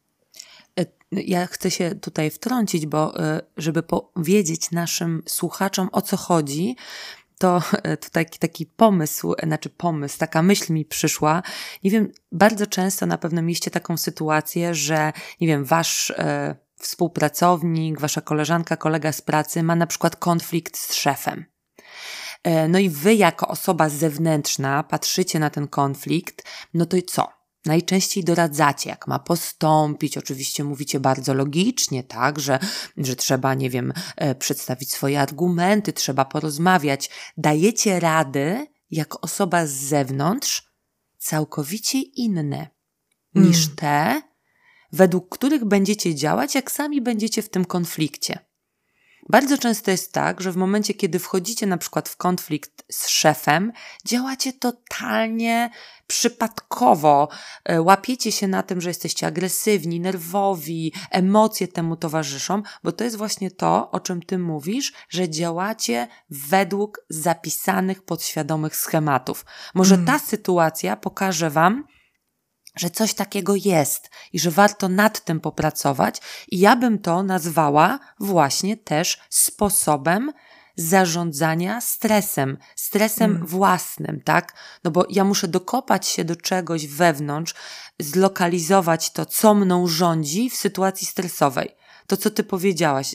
Ja chcę się tutaj wtrącić, bo żeby powiedzieć naszym słuchaczom, o co chodzi, to taki pomysł, taka myśl mi przyszła. Nie wiem, bardzo często na pewno mieliście taką sytuację, że nie wiem, wasz współpracownik, wasza koleżanka, kolega z pracy ma na przykład konflikt z szefem. No i wy jako osoba zewnętrzna patrzycie na ten konflikt, no to i co? Najczęściej doradzacie, jak ma postąpić. Oczywiście mówicie bardzo logicznie, tak, że trzeba, nie wiem, przedstawić swoje argumenty, trzeba porozmawiać. Dajecie rady, jako osoba z zewnątrz, całkowicie inne niż te, według których będziecie działać, jak sami będziecie w tym konflikcie. Bardzo często jest tak, że w momencie, kiedy wchodzicie na przykład w konflikt z szefem, działacie totalnie przypadkowo. Łapiecie się na tym, że jesteście agresywni, nerwowi, emocje temu towarzyszą, bo to jest właśnie to, o czym ty mówisz, że działacie według zapisanych podświadomych schematów. Może ta sytuacja pokaże wam, że coś takiego jest i że warto nad tym popracować i ja bym to nazwała właśnie też sposobem zarządzania stresem własnym, tak? No bo ja muszę dokopać się do czegoś wewnątrz, zlokalizować to, co mną rządzi w sytuacji stresowej. To, co ty powiedziałaś,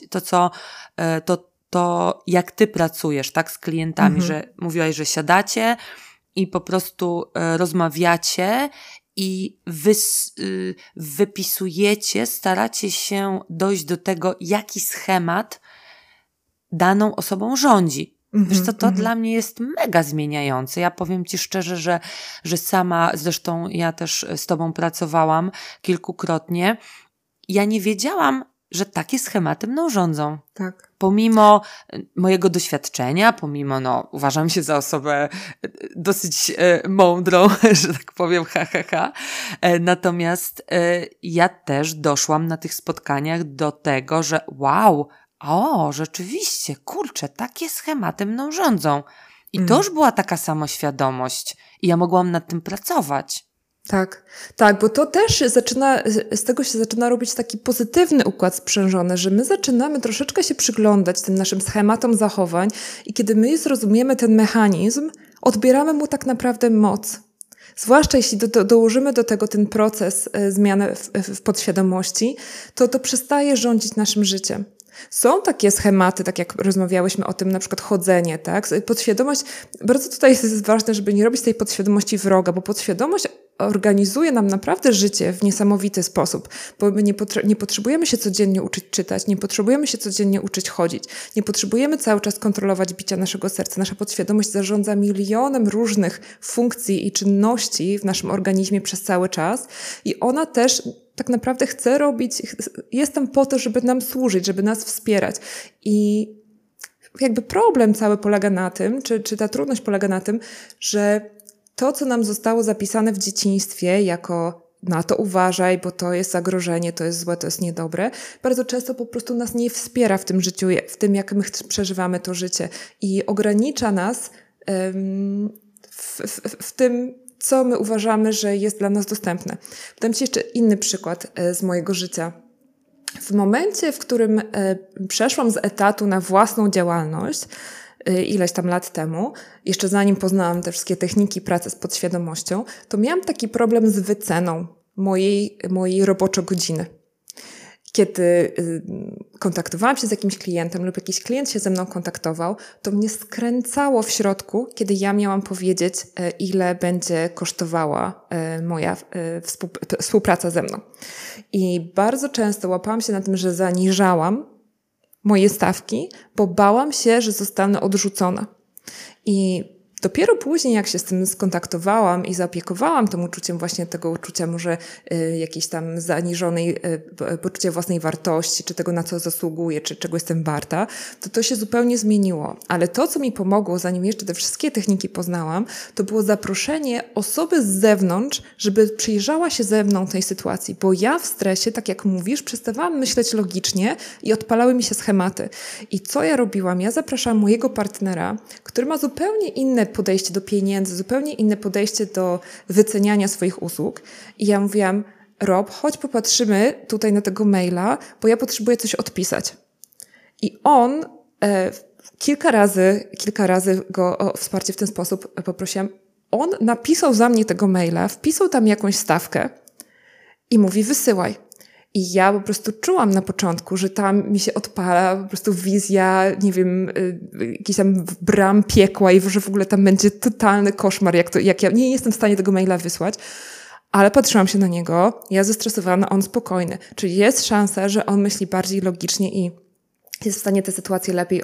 to jak ty pracujesz, tak, z klientami, że mówiłaś, że siadacie i po prostu rozmawiacie i wypisujecie, staracie się dojść do tego, jaki schemat daną osobą rządzi. Wiesz co, to dla mnie jest mega zmieniające. Ja powiem ci szczerze, że sama, zresztą ja też z tobą pracowałam kilkukrotnie, ja nie wiedziałam, że takie schematy mną rządzą. Tak. Pomimo mojego doświadczenia, uważam się za osobę dosyć mądrą, że tak powiem, natomiast ja też doszłam na tych spotkaniach do tego, że rzeczywiście, kurczę, takie schematy mną rządzą. I to już była taka samoświadomość i ja mogłam nad tym pracować. Tak, bo to też z tego się zaczyna robić taki pozytywny układ sprzężony, że my zaczynamy troszeczkę się przyglądać tym naszym schematom zachowań i kiedy my zrozumiemy ten mechanizm, odbieramy mu tak naprawdę moc. Zwłaszcza jeśli dołożymy do tego ten proces zmiany w podświadomości, to przestaje rządzić naszym życiem. Są takie schematy, tak jak rozmawiałyśmy o tym, na przykład chodzenie, tak? Podświadomość, bardzo tutaj jest ważne, żeby nie robić tej podświadomości wroga, bo podświadomość organizuje nam naprawdę życie w niesamowity sposób, bo my nie potrzebujemy się codziennie uczyć czytać, nie potrzebujemy się codziennie uczyć chodzić, nie potrzebujemy cały czas kontrolować bicia naszego serca. Nasza podświadomość zarządza milionem różnych funkcji i czynności w naszym organizmie przez cały czas i ona też tak naprawdę chce robić, jest tam po to, żeby nam służyć, żeby nas wspierać. I jakby problem cały polega na tym, czy ta trudność polega na tym, że to, co nam zostało zapisane w dzieciństwie jako na to uważaj, bo to jest zagrożenie, to jest złe, to jest niedobre, bardzo często po prostu nas nie wspiera w tym życiu, w tym, jak my przeżywamy to życie i ogranicza nas w tym, co my uważamy, że jest dla nas dostępne. Podam ci jeszcze inny przykład z mojego życia. W momencie, w którym przeszłam z etatu na własną działalność, ileś tam lat temu, jeszcze zanim poznałam te wszystkie techniki pracy z podświadomością, to miałam taki problem z wyceną mojej roboczo-godziny. Kiedy kontaktowałam się z jakimś klientem lub jakiś klient się ze mną kontaktował, to mnie skręcało w środku, kiedy ja miałam powiedzieć, ile będzie kosztowała moja współpraca ze mną. I bardzo często łapałam się na tym, że zaniżałam moje stawki, bo bałam się, że zostanę odrzucona. I dopiero później, jak się z tym skontaktowałam i zaopiekowałam tym uczuciem, właśnie tego uczucia może jakiejś tam zaniżonej poczucia własnej wartości, czy tego, na co zasługuję, czy czego jestem warta, to się zupełnie zmieniło. Ale to, co mi pomogło, zanim jeszcze te wszystkie techniki poznałam, to było zaproszenie osoby z zewnątrz, żeby przyjrzała się ze mną tej sytuacji, bo ja w stresie, tak jak mówisz, przestawałam myśleć logicznie i odpalały mi się schematy. I co ja robiłam? Ja zapraszałam mojego partnera, który ma zupełnie inne podejście do pieniędzy, zupełnie inne podejście do wyceniania swoich usług. I ja mówiłam, Rob, chodź popatrzymy tutaj na tego maila, bo ja potrzebuję coś odpisać. I on kilka razy go o wsparcie w ten sposób poprosiłam. On napisał za mnie tego maila, wpisał tam jakąś stawkę i mówi, wysyłaj. I ja po prostu czułam na początku, że tam mi się odpala po prostu wizja, nie wiem, jakiś tam bram piekła i że w ogóle tam będzie totalny koszmar, jak ja nie jestem w stanie tego maila wysłać. Ale patrzyłam się na niego, ja zestresowana, on spokojny. Czyli jest szansa, że on myśli bardziej logicznie i jest w stanie tę sytuację lepiej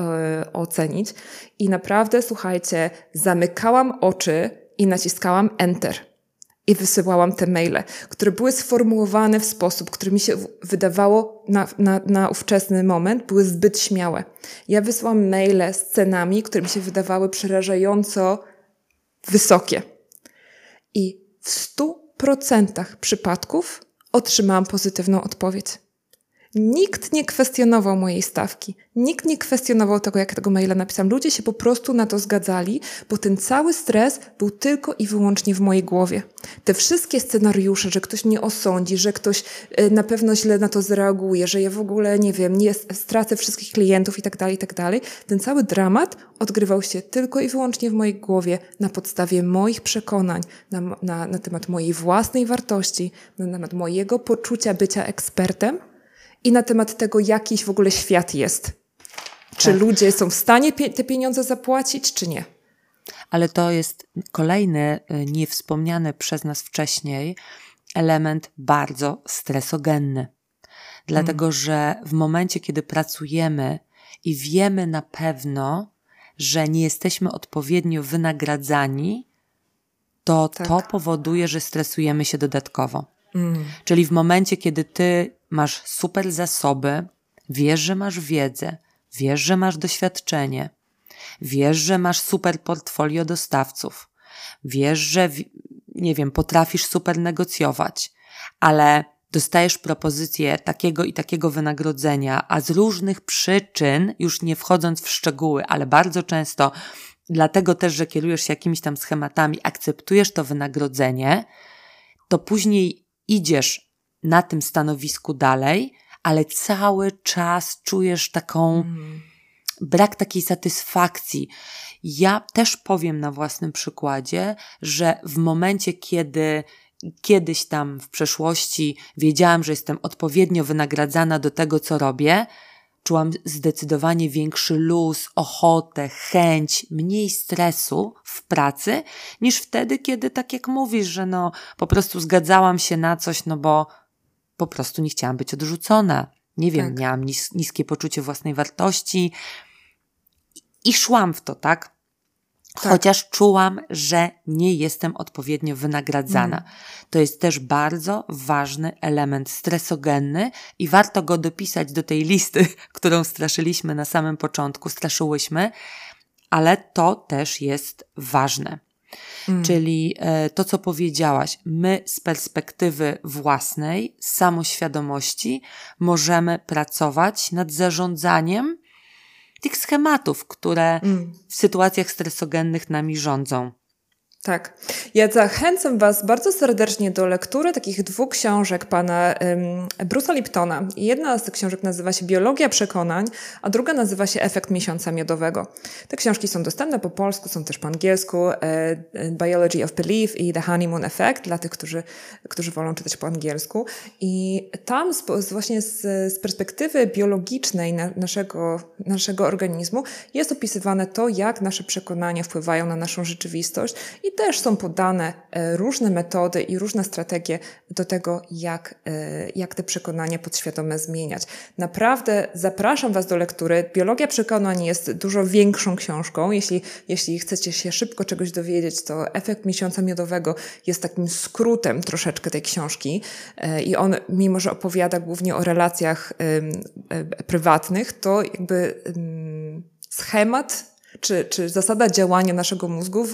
ocenić. I naprawdę, słuchajcie, zamykałam oczy i naciskałam Enter. i wysyłałam te maile, które były sformułowane w sposób, który mi się wydawało na ówczesny moment, były zbyt śmiałe. Ja wysyłam maile z cenami, które mi się wydawały przerażająco wysokie. I w 100% przypadków otrzymałam pozytywną odpowiedź. Nikt nie kwestionował mojej stawki. Nikt nie kwestionował tego, jak tego maila napisałam. Ludzie się po prostu na to zgadzali, bo ten cały stres był tylko i wyłącznie w mojej głowie. Te wszystkie scenariusze, że ktoś mnie osądzi, że ktoś na pewno źle na to zareaguje, że ja w ogóle, nie wiem, nie stracę wszystkich klientów i tak dalej. Ten cały dramat odgrywał się tylko i wyłącznie w mojej głowie na podstawie moich przekonań, na temat mojej własnej wartości, na temat mojego poczucia bycia ekspertem, i na temat tego, jakiś w ogóle świat jest. Czy ludzie są w stanie te pieniądze zapłacić, czy nie? Ale to jest kolejny, niewspomniany przez nas wcześniej, element bardzo stresogenny. Dlatego, że w momencie, kiedy pracujemy i wiemy na pewno, że nie jesteśmy odpowiednio wynagradzani, to powoduje, że stresujemy się dodatkowo. Czyli w momencie, kiedy ty masz super zasoby, wiesz, że masz wiedzę, wiesz, że masz doświadczenie, wiesz, że masz super portfolio dostawców, wiesz, że, nie wiem, potrafisz super negocjować, ale dostajesz propozycję takiego i takiego wynagrodzenia, a z różnych przyczyn, już nie wchodząc w szczegóły, ale bardzo często dlatego też, że kierujesz się jakimiś tam schematami, akceptujesz to wynagrodzenie, to później idziesz na tym stanowisku dalej, ale cały czas czujesz brak takiej satysfakcji. Ja też powiem na własnym przykładzie, że w momencie, kiedy kiedyś tam w przeszłości wiedziałam, że jestem odpowiednio wynagradzana do tego, co robię, czułam zdecydowanie większy luz, ochotę, chęć, mniej stresu w pracy, niż wtedy, kiedy tak jak mówisz, że po prostu zgadzałam się na coś, bo po prostu nie chciałam być odrzucona. Nie wiem, miałam niskie poczucie własnej wartości i szłam w to, tak? Chociaż czułam, że nie jestem odpowiednio wynagradzana. To jest też bardzo ważny element stresogenny i warto go dopisać do tej listy, którą straszyliśmy na samym początku, straszyłyśmy, ale to też jest ważne. Czyli to, co powiedziałaś, my z perspektywy własnej, samoświadomości możemy pracować nad zarządzaniem tych schematów, które w sytuacjach stresogennych nami rządzą. Tak. Ja zachęcam Was bardzo serdecznie do lektury takich 2 książek pana Bruce'a Liptona. Jedna z tych książek nazywa się Biologia przekonań, a druga nazywa się Efekt miesiąca miodowego. Te książki są dostępne po polsku, są też po angielsku. Biology of Belief i The Honeymoon Effect dla tych, którzy wolą czytać po angielsku. I tam właśnie z perspektywy biologicznej naszego organizmu jest opisywane to, jak nasze przekonania wpływają na naszą rzeczywistość i też są podane różne metody i różne strategie do tego, jak te przekonania podświadome zmieniać. Naprawdę zapraszam Was do lektury. Biologia przekonań jest dużo większą książką. Jeśli chcecie się szybko czegoś dowiedzieć, to Efekt miesiąca miodowego jest takim skrótem troszeczkę tej książki i on, mimo że opowiada głównie o relacjach prywatnych, to jakby schemat czy zasada działania naszego mózgu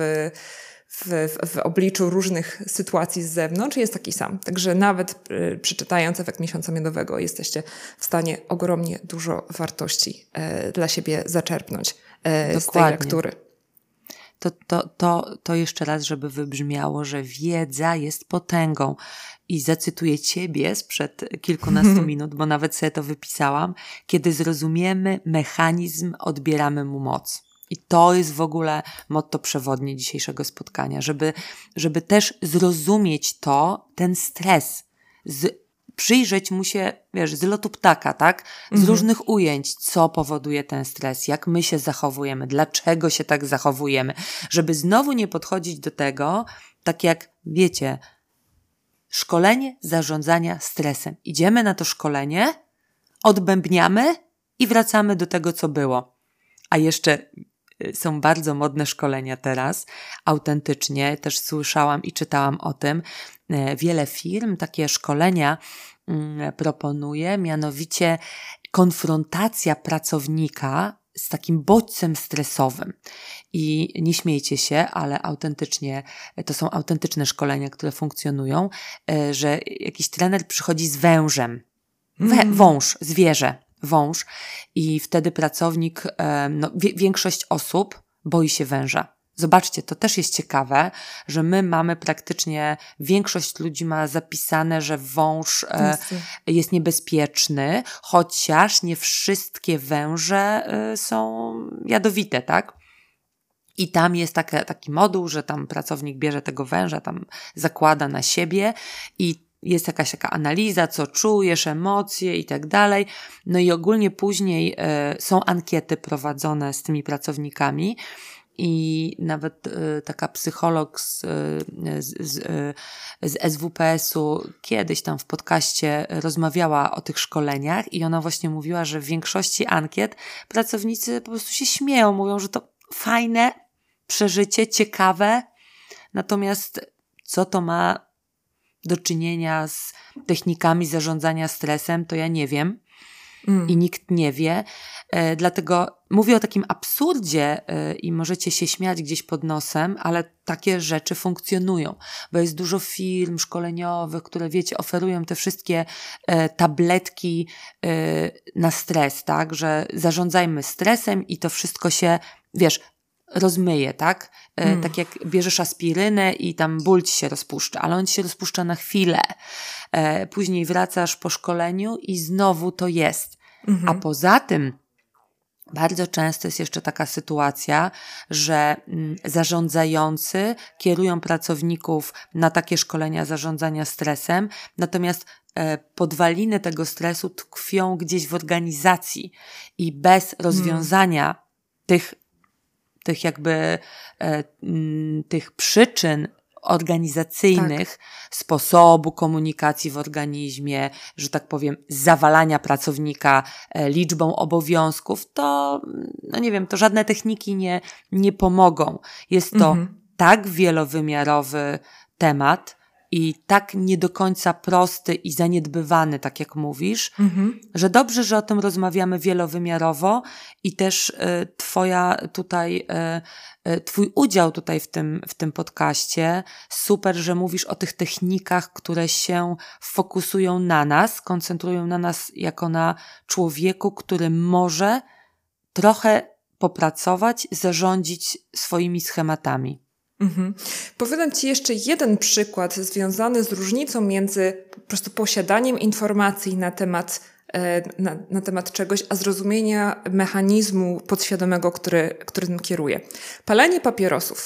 w obliczu różnych sytuacji z zewnątrz jest taki sam. Także nawet przeczytając Efekt miesiąca miodowego jesteście w stanie ogromnie dużo wartości dla siebie zaczerpnąć z tej lektury. To jeszcze raz, żeby wybrzmiało, że wiedza jest potęgą. I zacytuję Ciebie sprzed kilkunastu minut, bo nawet sobie to wypisałam. Kiedy zrozumiemy mechanizm, odbieramy mu moc. I to jest w ogóle motto przewodnie dzisiejszego spotkania, żeby też zrozumieć ten stres, przyjrzeć mu się, z lotu ptaka, tak? Z różnych ujęć, co powoduje ten stres, jak my się zachowujemy, dlaczego się tak zachowujemy, żeby znowu nie podchodzić do tego, tak jak, wiecie, szkolenie zarządzania stresem. Idziemy na to szkolenie, odbębniamy i wracamy do tego, co było. A jeszcze są bardzo modne szkolenia teraz, autentycznie, też słyszałam i czytałam o tym. Wiele firm takie szkolenia proponuje, mianowicie konfrontacja pracownika z takim bodźcem stresowym. I nie śmiejcie się, ale autentycznie, to są autentyczne szkolenia, które funkcjonują, że jakiś trener przychodzi z wężem. Wąż, zwierzę, wąż. I wtedy pracownik, większość osób boi się węża. Zobaczcie, to też jest ciekawe, że my mamy praktycznie, większość ludzi ma zapisane, że wąż jest niebezpieczny, chociaż nie wszystkie węże są jadowite, tak? I tam jest taki moduł, że tam pracownik bierze tego węża, tam zakłada na siebie i jest jakaś taka analiza, co czujesz, emocje i tak dalej. No i ogólnie później są ankiety prowadzone z tymi pracownikami. I nawet taka psycholog z SWPS-u kiedyś tam w podcaście rozmawiała o tych szkoleniach i ona właśnie mówiła, że w większości ankiet pracownicy po prostu się śmieją, mówią, że to fajne przeżycie, ciekawe, natomiast co to ma do czynienia z technikami zarządzania stresem, to ja nie wiem. I nikt nie wie. Dlatego mówię o takim absurdzie i możecie się śmiać gdzieś pod nosem, ale takie rzeczy funkcjonują, bo jest dużo firm szkoleniowych, które wiecie, oferują te wszystkie tabletki na stres, tak, że zarządzajmy stresem i to wszystko się, wiesz, rozmyje, tak? Tak jak bierzesz aspirynę i tam ból ci się rozpuszcza, ale on ci się rozpuszcza na chwilę. Później wracasz po szkoleniu i znowu to jest. A poza tym bardzo często jest jeszcze taka sytuacja, że zarządzający kierują pracowników na takie szkolenia zarządzania stresem, natomiast podwaliny tego stresu tkwią gdzieś w organizacji i bez rozwiązania tych przyczyn organizacyjnych, sposobu komunikacji w organizmie, że tak powiem, zawalania pracownika liczbą obowiązków, to, no nie wiem, to żadne techniki nie pomogą. Jest to tak wielowymiarowy temat i tak nie do końca prosty i zaniedbywany, tak jak mówisz, że dobrze, że o tym rozmawiamy wielowymiarowo i też twój udział tutaj w tym podcaście, super, że mówisz o tych technikach, które się fokusują na nas, koncentrują na nas jako na człowieku, który może trochę popracować, zarządzić swoimi schematami. Powiem Ci jeszcze jeden przykład związany z różnicą między po prostu posiadaniem informacji na temat czegoś, a zrozumienia mechanizmu podświadomego, którym kieruje. Palenie papierosów.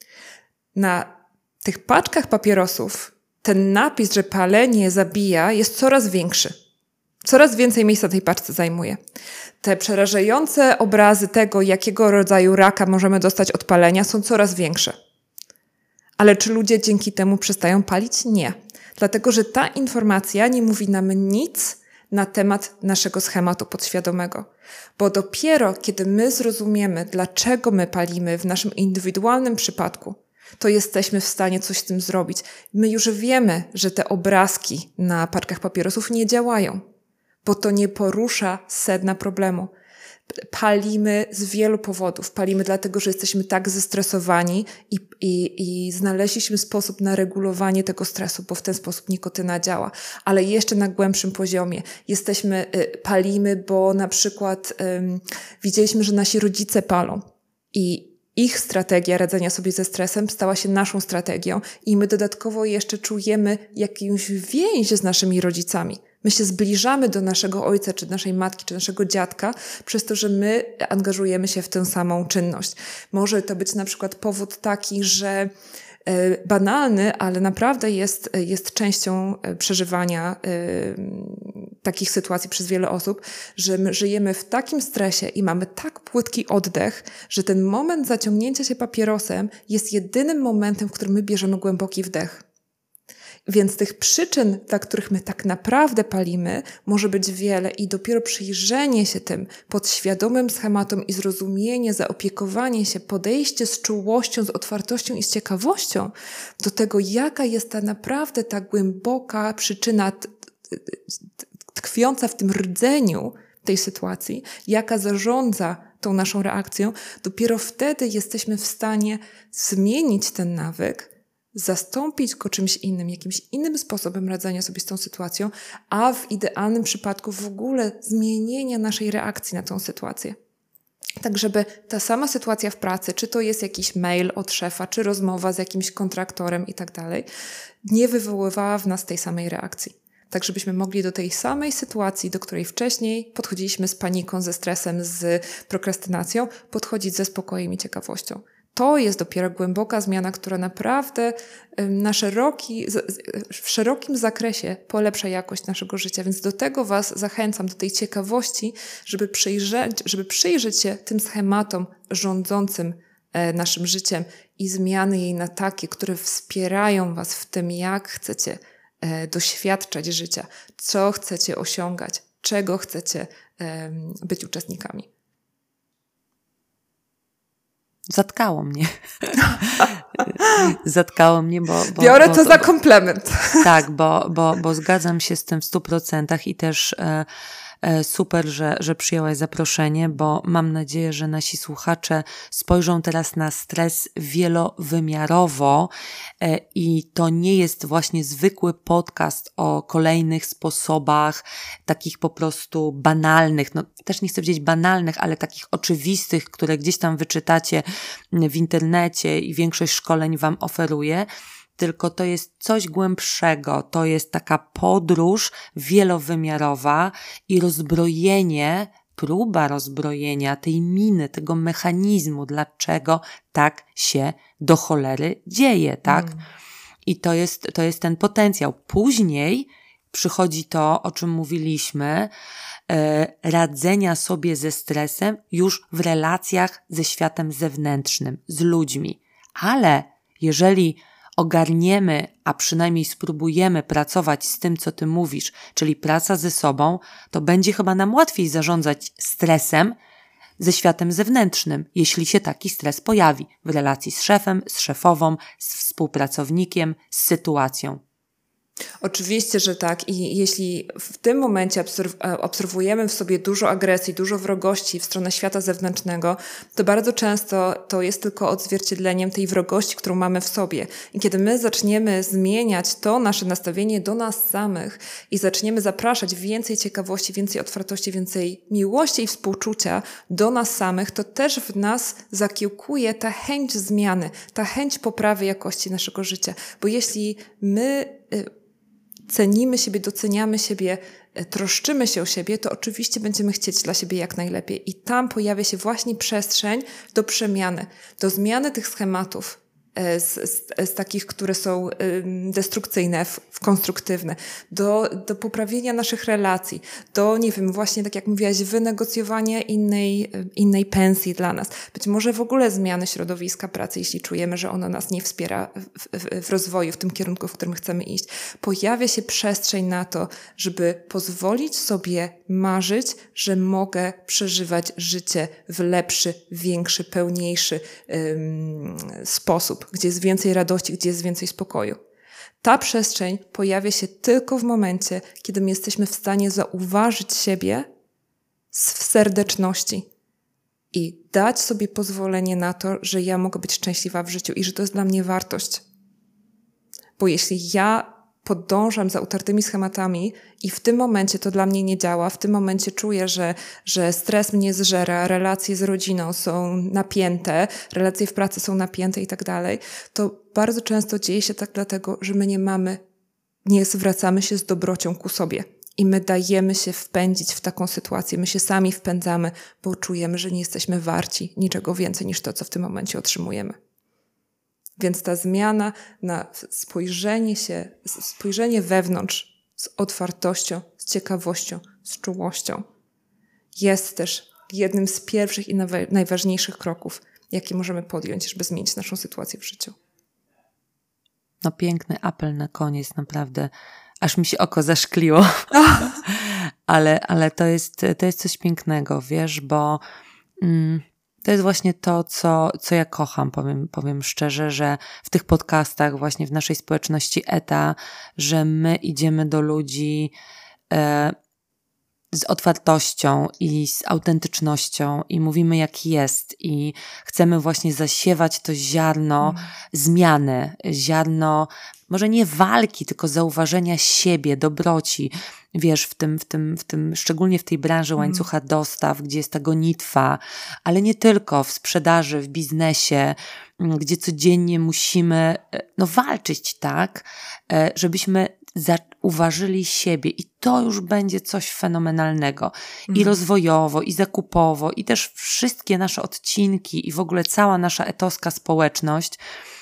Na tych paczkach papierosów ten napis, że palenie zabija, jest coraz większy. Coraz więcej miejsca tej paczce zajmuje. Te przerażające obrazy tego, jakiego rodzaju raka możemy dostać od palenia, są coraz większe. Ale czy ludzie dzięki temu przestają palić? Nie. Dlatego, że ta informacja nie mówi nam nic na temat naszego schematu podświadomego. Bo dopiero kiedy my zrozumiemy, dlaczego my palimy w naszym indywidualnym przypadku, to jesteśmy w stanie coś z tym zrobić. My już wiemy, że te obrazki na paczkach papierosów nie działają, bo to nie porusza sedna problemu. Palimy z wielu powodów. Palimy dlatego, że jesteśmy tak zestresowani i znaleźliśmy sposób na regulowanie tego stresu, bo w ten sposób nikotyna działa. Ale jeszcze na głębszym poziomie palimy, bo na przykład widzieliśmy, że nasi rodzice palą i ich strategia radzenia sobie ze stresem stała się naszą strategią i my dodatkowo jeszcze czujemy jakąś więź z naszymi rodzicami. My się zbliżamy do naszego ojca, czy naszej matki, czy naszego dziadka przez to, że my angażujemy się w tę samą czynność. Może to być na przykład powód taki, że banalny, ale naprawdę jest częścią przeżywania takich sytuacji przez wiele osób, że my żyjemy w takim stresie i mamy tak płytki oddech, że ten moment zaciągnięcia się papierosem jest jedynym momentem, w którym my bierzemy głęboki wdech. Więc tych przyczyn, dla których my tak naprawdę palimy, może być wiele i dopiero przyjrzenie się tym podświadomym schematom i zrozumienie, zaopiekowanie się, podejście z czułością, z otwartością i z ciekawością do tego, jaka jest ta naprawdę ta głęboka przyczyna tkwiąca w tym rdzeniu tej sytuacji, jaka zarządza tą naszą reakcją, dopiero wtedy jesteśmy w stanie zmienić ten nawyk, zastąpić go czymś innym, jakimś innym sposobem radzenia sobie z tą sytuacją, a w idealnym przypadku w ogóle zmienienia naszej reakcji na tą sytuację. Tak, żeby ta sama sytuacja w pracy, czy to jest jakiś mail od szefa, czy rozmowa z jakimś kontraktorem i tak dalej, nie wywoływała w nas tej samej reakcji. Tak, żebyśmy mogli do tej samej sytuacji, do której wcześniej podchodziliśmy z paniką, ze stresem, z prokrastynacją, podchodzić ze spokojem i ciekawością. To jest dopiero głęboka zmiana, która naprawdę w szerokim zakresie polepsza jakość naszego życia. Więc do tego Was zachęcam, do tej ciekawości, żeby przyjrzeć się tym schematom rządzącym naszym życiem i zmiany jej na takie, które wspierają Was w tym, jak chcecie doświadczać życia, co chcecie osiągać, czego chcecie być uczestnikami. Zatkało mnie. Zatkało mnie, bo biorę to za komplement. Tak, bo zgadzam się z tym w 100% i też super, że przyjęłaś zaproszenie, bo mam nadzieję, że nasi słuchacze spojrzą teraz na stres wielowymiarowo i to nie jest właśnie zwykły podcast o kolejnych sposobach, takich po prostu banalnych, no też nie chcę powiedzieć banalnych, ale takich oczywistych, które gdzieś tam wyczytacie w internecie i większość szkoleń Wam oferuje, tylko to jest coś głębszego, to jest taka podróż wielowymiarowa i próba rozbrojenia tej miny, tego mechanizmu, dlaczego tak się do cholery dzieje, tak? I to jest ten potencjał. Później przychodzi to, o czym mówiliśmy, radzenia sobie ze stresem już w relacjach ze światem zewnętrznym, z ludźmi. Ale jeżeli ogarniemy, a przynajmniej spróbujemy pracować z tym, co ty mówisz, czyli praca ze sobą, to będzie chyba nam łatwiej zarządzać stresem ze światem zewnętrznym, jeśli się taki stres pojawi w relacji z szefem, z szefową, z współpracownikiem, z sytuacją. Oczywiście, że tak. I jeśli w tym momencie obserwujemy w sobie dużo agresji, dużo wrogości w stronę świata zewnętrznego, to bardzo często to jest tylko odzwierciedleniem tej wrogości, którą mamy w sobie. I kiedy my zaczniemy zmieniać to nasze nastawienie do nas samych i zaczniemy zapraszać więcej ciekawości, więcej otwartości, więcej miłości i współczucia do nas samych, to też w nas zakiełkuje ta chęć zmiany, ta chęć poprawy jakości naszego życia. Bo jeśli my cenimy siebie, doceniamy siebie, troszczymy się o siebie, to oczywiście będziemy chcieć dla siebie jak najlepiej. I tam pojawia się właśnie przestrzeń do przemiany, do zmiany tych schematów z takich, które są destrukcyjne, w konstruktywne, do poprawienia naszych relacji, do, nie wiem, właśnie tak jak mówiłaś, wynegocjowania innej pensji dla nas. Być może w ogóle zmiany środowiska pracy, jeśli czujemy, że ono nas nie wspiera w rozwoju, w tym kierunku, w którym chcemy iść. Pojawia się przestrzeń na to, żeby pozwolić sobie marzyć, że mogę przeżywać życie w lepszy, większy, pełniejszy sposób, gdzie jest więcej radości, gdzie jest więcej spokoju. Ta przestrzeń pojawia się tylko w momencie, kiedy my jesteśmy w stanie zauważyć siebie w serdeczności i dać sobie pozwolenie na to, że ja mogę być szczęśliwa w życiu i że to jest dla mnie wartość. Bo jeśli ja podążam za utartymi schematami i w tym momencie to dla mnie nie działa, w tym momencie czuję, że stres mnie zżera, relacje z rodziną są napięte, relacje w pracy są napięte i tak dalej, to bardzo często dzieje się tak dlatego, że my nie zwracamy się z dobrocią ku sobie i my dajemy się wpędzić w taką sytuację, my się sami wpędzamy, bo czujemy, że nie jesteśmy warci niczego więcej niż to, co w tym momencie otrzymujemy. Więc ta zmiana na spojrzenie wewnątrz z otwartością, z ciekawością, z czułością jest też jednym z pierwszych i najważniejszych kroków, jakie możemy podjąć, żeby zmienić naszą sytuację w życiu. No piękny apel na koniec, naprawdę. Aż mi się oko zaszkliło. ale to jest coś pięknego, wiesz, bo to jest właśnie to, co ja kocham, powiem szczerze, że w tych podcastach, właśnie w naszej społeczności ETA, że my idziemy do ludzi z otwartością i z autentycznością i mówimy jak jest i chcemy właśnie zasiewać to ziarno zmiany, ziarno może nie walki, tylko zauważenia siebie, dobroci. Wiesz, w tym, szczególnie w tej branży łańcucha dostaw, gdzie jest ta gonitwa, ale nie tylko, w sprzedaży, w biznesie, gdzie codziennie musimy walczyć, tak, żebyśmy uważyli siebie i to już będzie coś fenomenalnego i rozwojowo, i zakupowo, i też wszystkie nasze odcinki i w ogóle cała nasza etowska społeczność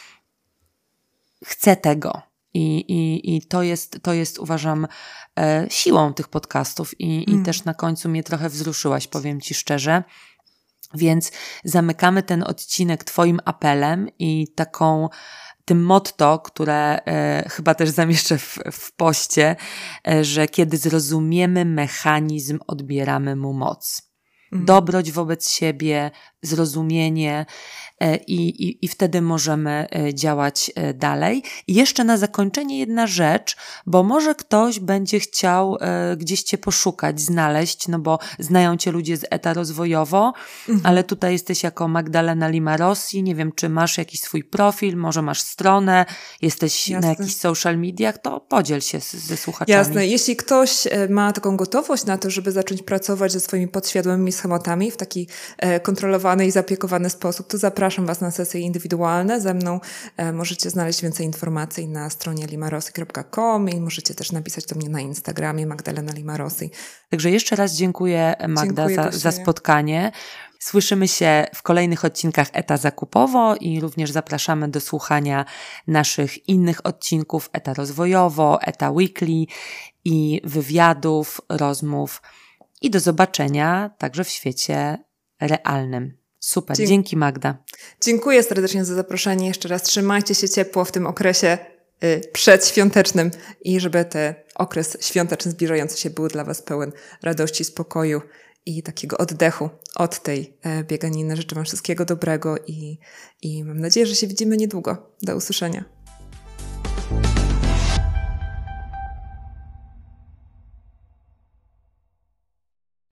chce tego. I to jest uważam siłą tych podcastów i też na końcu mnie trochę wzruszyłaś, powiem Ci szczerze. Więc zamykamy ten odcinek Twoim apelem i tym motto, które chyba też zamieszczę w poście, że kiedy zrozumiemy mechanizm, odbieramy mu moc. Dobroć wobec siebie, zrozumienie i wtedy możemy działać dalej. I jeszcze na zakończenie jedna rzecz, bo może ktoś będzie chciał gdzieś Cię poszukać, znaleźć, no bo znają Cię ludzie z ETA rozwojowo, ale tutaj jesteś jako Magdalena Lima Rossi, nie wiem, czy masz jakiś swój profil, może masz stronę, jesteś na jakichś social mediach, to podziel się ze słuchaczami. Jasne, jeśli ktoś ma taką gotowość na to, żeby zacząć pracować ze swoimi podświadomymi schematami w taki kontrolowany i zaopiekowany sposób, to zapraszam Was na sesje indywidualne. Ze mną możecie znaleźć więcej informacji na stronie limarossi.com i możecie też napisać do mnie na Instagramie Magdalena Lima Rossi. Także jeszcze raz dziękuję, Magda, za spotkanie. Słyszymy się w kolejnych odcinkach ETA Zakupowo i również zapraszamy do słuchania naszych innych odcinków ETA Rozwojowo, ETA Weekly i wywiadów, rozmów i do zobaczenia także w świecie realnym. Super, dzięki Magda. Dziękuję serdecznie za zaproszenie. Jeszcze raz trzymajcie się ciepło w tym okresie przedświątecznym i żeby ten okres świąteczny zbliżający się był dla Was pełen radości, spokoju i takiego oddechu od tej bieganiny. Życzę Wam wszystkiego dobrego i mam nadzieję, że się widzimy niedługo. Do usłyszenia.